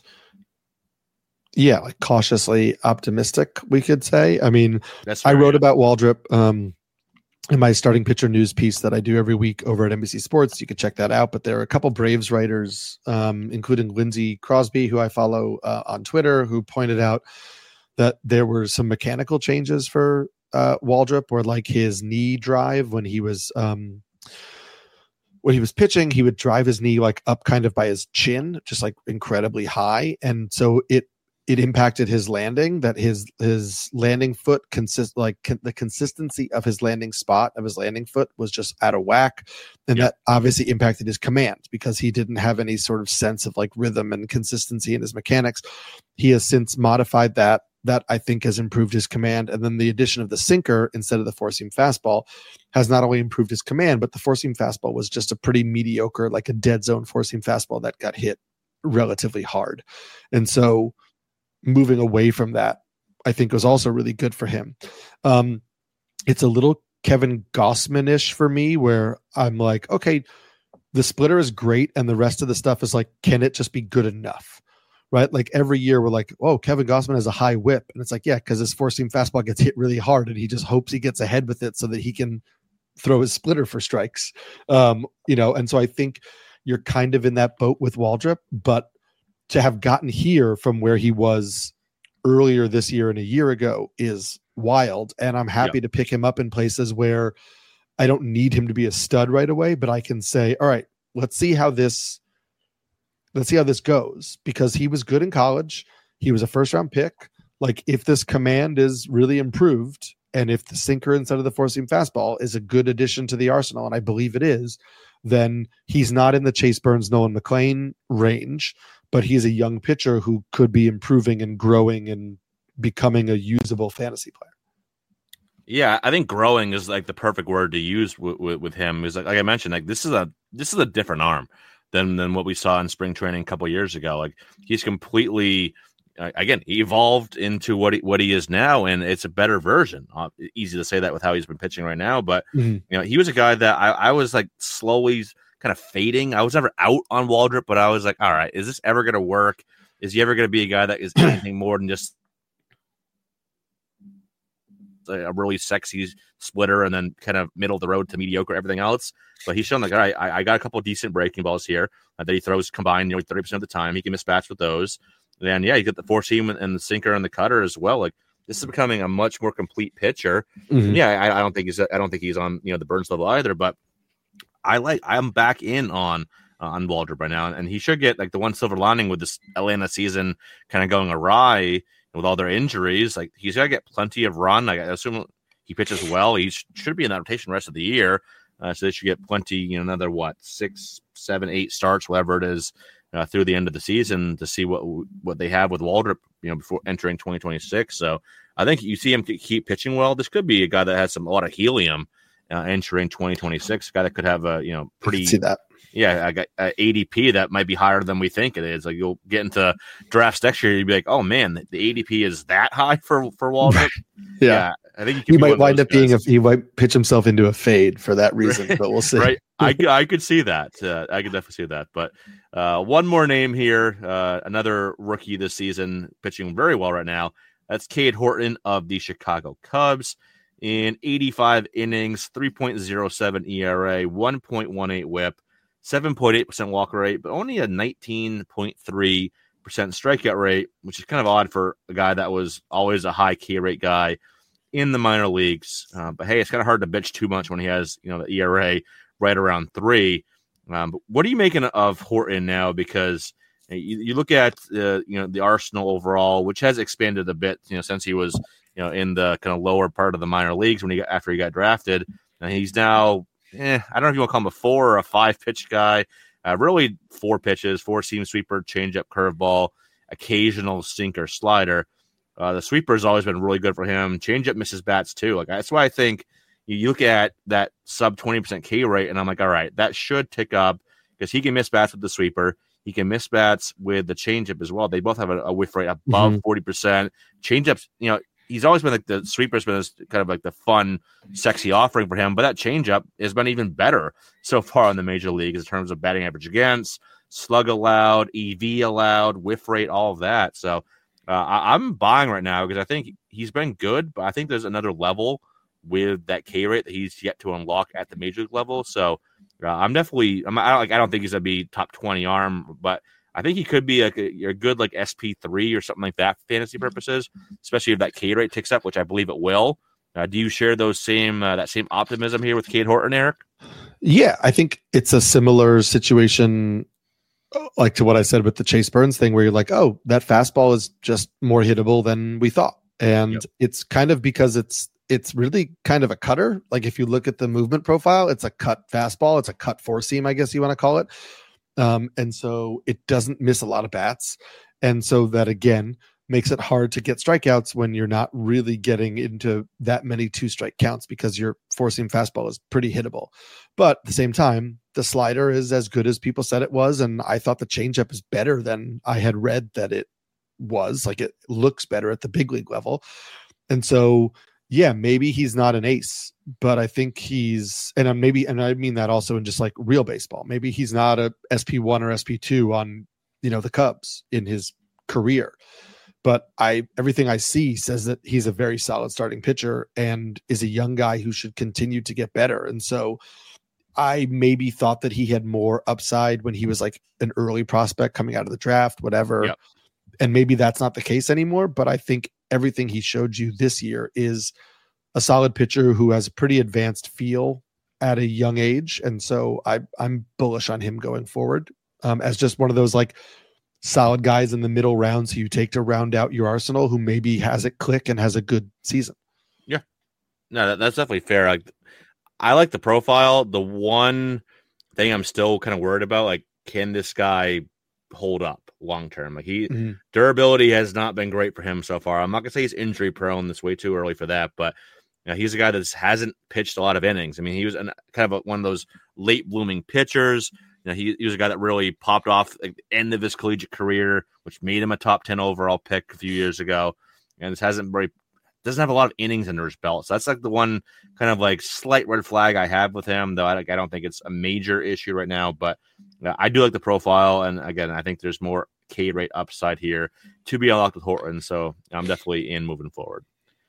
yeah, like cautiously optimistic, we could say. I mean, That's I wrote about Waldrep um, in my starting pitcher news piece that I do every week over at N B C Sports. You can check that out. But there are a couple Braves writers, um, including Lindsey Crosby, who I follow uh, on Twitter, who pointed out that there were some mechanical changes for uh, Waldrep, or like his knee drive when he was um, when he was pitching, he would drive his knee like up kind of by his chin, just like incredibly high, and so it. It impacted his landing, that his his landing foot consist like con- the consistency of his landing spot of his landing foot was just out of whack. And yeah. that obviously impacted his command because he didn't have any sort of sense of like rhythm and consistency in his mechanics. He has since modified that. That I think has improved his command. And then the addition of the sinker instead of the four seam fastball has not only improved his command, but the four seam fastball was just a pretty mediocre, like a dead zone four seam fastball that got hit relatively hard. And so moving away from that, I think was also really good for him. Um, it's a little Kevin Gausman-ish for me, where I'm like, okay, the splitter is great, and the rest of the stuff is like, can it just be good enough? Right? Like every year we're like, oh, Kevin Gausman has a high whip. And it's like, yeah, because his four-seam fastball gets hit really hard, and he just hopes he gets ahead with it so that he can throw his splitter for strikes. Um, you know, and so I think you're kind of in that boat with Waldrep, but to have gotten here from where he was earlier this year and a year ago is wild. And I'm happy yeah. to pick him up in places where I don't need him to be a stud right away, but I can say, all right, let's see how this, let's see how this goes, because he was good in college. He was a first round pick. Like if this command is really improved, and if the sinker instead of the four seam fastball is a good addition to the arsenal, and I believe it is, then he's not in the Chase Burns, Nolan McLean range, but he's a young pitcher who could be improving and growing and becoming a usable fantasy player.
Yeah, I think growing is like the perfect word to use with, with, with him. Is like, like I mentioned, like this is a this is a different arm than than what we saw in spring training a couple of years ago. Like he's completely uh, again evolved into what he, what he is now, and it's a better version. Uh, easy to say that with how he's been pitching right now, but mm-hmm. you know, he was a guy that I, I was like slowly kind of fading. I was never out on Waldrep, but I was like, all right, is this ever going to work? Is he ever going to be a guy that is anything more than just a really sexy splitter and then kind of middle of the road to mediocre everything else? But he's shown like, all right, I, I got a couple of decent breaking balls here uh, that he throws combined nearly thirty percent of the time. He can miss bats with those. And then, yeah, you get the four seam and the sinker and the cutter as well. Like this is becoming a much more complete pitcher.
Mhm.
Yeah, I, I don't think he's I don't think he's on you know the Burns level either, but I like I'm back in on uh, on Waldrop right now, and he should get like the one silver lining with this Atlanta season kind of going awry with all their injuries. Like he's gonna get plenty of run. Like, I assume he pitches well. He sh- should be in that rotation the rest of the year, uh, so they should get plenty. You know, another what six, seven, eight starts, whatever it is, uh, through the end of the season to see what what they have with Waldrop. You know, before entering twenty twenty-six. So I think you see him keep pitching well. This could be a guy that has some a lot of helium. Uh, entering twenty twenty-six, a guy that could have a you know pretty
see that
yeah I got a A D P that might be higher than we think it is. Like you'll get into drafts next year, you'd be like, oh man, the, the A D P is that high for for Waldrop.
yeah.
yeah, I think
he might wind up guys. being a he might pitch himself into a fade for that reason, but we'll see.
Right, I I could see that. Uh, I could definitely see that. But uh, one more name here, uh, another rookie this season, pitching very well right now. That's Cade Horton of the Chicago Cubs. In eighty-five innings, three point oh seven E R A, one point one eight whip, seven point eight percent walk rate, but only a nineteen point three percent strikeout rate, which is kind of odd for a guy that was always a high K rate guy in the minor leagues. Uh, but hey, it's kind of hard to bitch too much when he has, you know, the E R A right around three. Um, but what are you making of Horton now? Because you, you look at, uh, you know, the Arsenal overall, which has expanded a bit, you know, since he was, you know, in the kind of lower part of the minor leagues when he got, after he got drafted. And he's now, eh, I don't know if you want to call him a four or a five pitch guy. Uh, really four pitches, four seam sweeper, changeup, curveball, occasional sinker, slider. Uh, the sweeper has always been really good for him. Changeup misses bats too. Like that's why I think you look at that sub twenty percent K rate, and I'm like, all right, that should tick up because he can miss bats with the sweeper. He can miss bats with the changeup as well. They both have a, a whiff rate above mm-hmm. forty percent. Changeups, you know, he's always been like the sweeper's been kind of like the fun, sexy offering for him, but that changeup has been even better so far in the major leagues in terms of batting average against, slug allowed, E V allowed, whiff rate, all of that. So uh, I, I'm buying right now because I think he's been good, but I think there's another level with that K rate that he's yet to unlock at the major league level. So uh, I'm definitely, I'm, I don't like, I don't think he's gonna be top twenty arm, but I think he could be like a, a good like S P three or something like that for fantasy purposes, especially if that K rate ticks up, which I believe it will. Uh, do you share those same uh, that same optimism here with Cade Horton, Eric?
Yeah, I think it's a similar situation like to what I said with the Chase Burns thing, where you're like, oh, that fastball is just more hittable than we thought, and yep. it's kind of because it's it's really kind of a cutter. Like if you look at the movement profile, it's a cut fastball, it's a cut four seam, I guess you want to call it. Um, and so it doesn't miss a lot of bats. And so that again makes it hard to get strikeouts when you're not really getting into that many two strike counts because your four seam fastball is pretty hittable. But at the same time, the slider is as good as people said it was. And I thought the changeup is better than I had read that it was. Like it looks better at the big league level. And so, yeah, maybe he's not an ace, but I think he's, and I'm maybe, and I mean that also in just like real baseball. Maybe he's not a S P one or S P two on, you know, the Cubs in his career, but I, everything I see says that he's a very solid starting pitcher and is a young guy who should continue to get better. And so I maybe thought that he had more upside when he was like an early prospect coming out of the draft, whatever. Yep. And maybe that's not the case anymore, but I think everything he showed you this year is a solid pitcher who has a pretty advanced feel at a young age. And so I, I'm bullish on him going forward um, as just one of those like solid guys in the middle rounds who you take to round out your arsenal, who maybe has it click and has a good season.
Yeah, no, that, that's definitely fair. Like, I like the profile. The one thing I'm still kind of worried about, like, can this guy hold up long term? Like he mm-hmm. durability has not been great for him so far. I'm not gonna say he's injury prone. This way too early for that, but you know, he's a guy that hasn't pitched a lot of innings. I mean, he was an, kind of a, one of those late blooming pitchers. You know, he, he was a guy that really popped off at the end of his collegiate career, which made him a top ten overall pick a few years ago. And this hasn't very doesn't have a lot of innings under his belt. So that's like the one kind of like slight red flag I have with him, though I, I don't think it's a major issue right now, but uh, I do like the profile. And again, I think there's more K rate upside here to be unlocked with Horton. So I'm definitely in moving forward.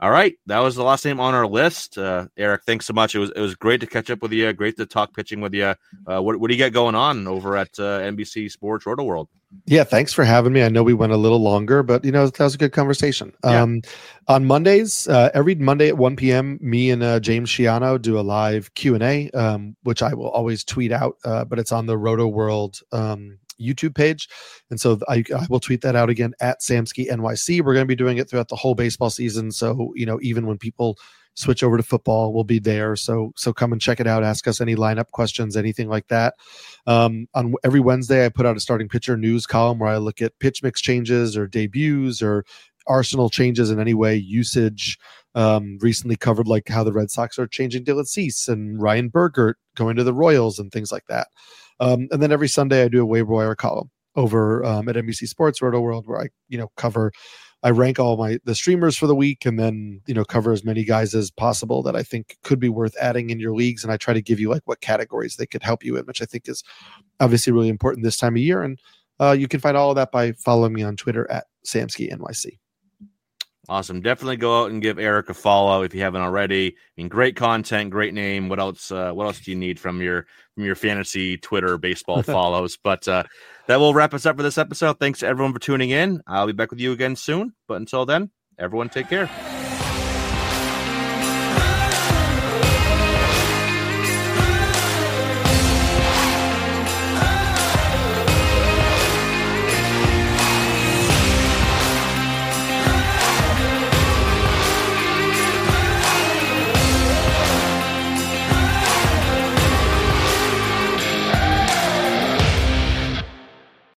All right, that was the last name on our list. Uh, Eric, thanks so much. It was it was great to catch up with you. Great to talk pitching with you. Uh, what what do you got going on over at uh, N B C Sports Roto World?
Yeah, thanks for having me. I know we went a little longer, but you know that was a good conversation.
Yeah.
Um, on Mondays, uh, every Monday at one p.m., me and uh, James Shiano do a live Q and A, um, which I will always tweet out, uh, but it's on the Roto World um, YouTube page. And so I, I will tweet that out again at Samsky N Y C. We're going to be doing it throughout the whole baseball season. So, you know, even when people switch over to football, we'll be there. So, so come and check it out. Ask us any lineup questions, anything like that. Um, on every Wednesday, I put out a starting pitcher news column where I look at pitch mix changes or debuts or arsenal changes in any way, usage. Um, recently covered like how the Red Sox are changing Dylan Cease and Ryan Bergert going to the Royals and things like that. Um, and then every Sunday I do a waiver wire column over um, at N B C Sports Roto World where I, you know, cover, I rank all my the streamers for the week and then, you know, cover as many guys as possible that I think could be worth adding in your leagues. And I try to give you like what categories they could help you in, which I think is obviously really important this time of year. And uh, you can find all of that by following me on Twitter at Samsky N Y C.
Awesome. Definitely go out and give Eric a follow if you haven't already. I mean, great content, great name. What else? Uh, what else do you need from your from your fantasy Twitter baseball follows? But uh, that will wrap us up for this episode. Thanks to everyone for tuning in. I'll be back with you again soon. But until then, everyone take care.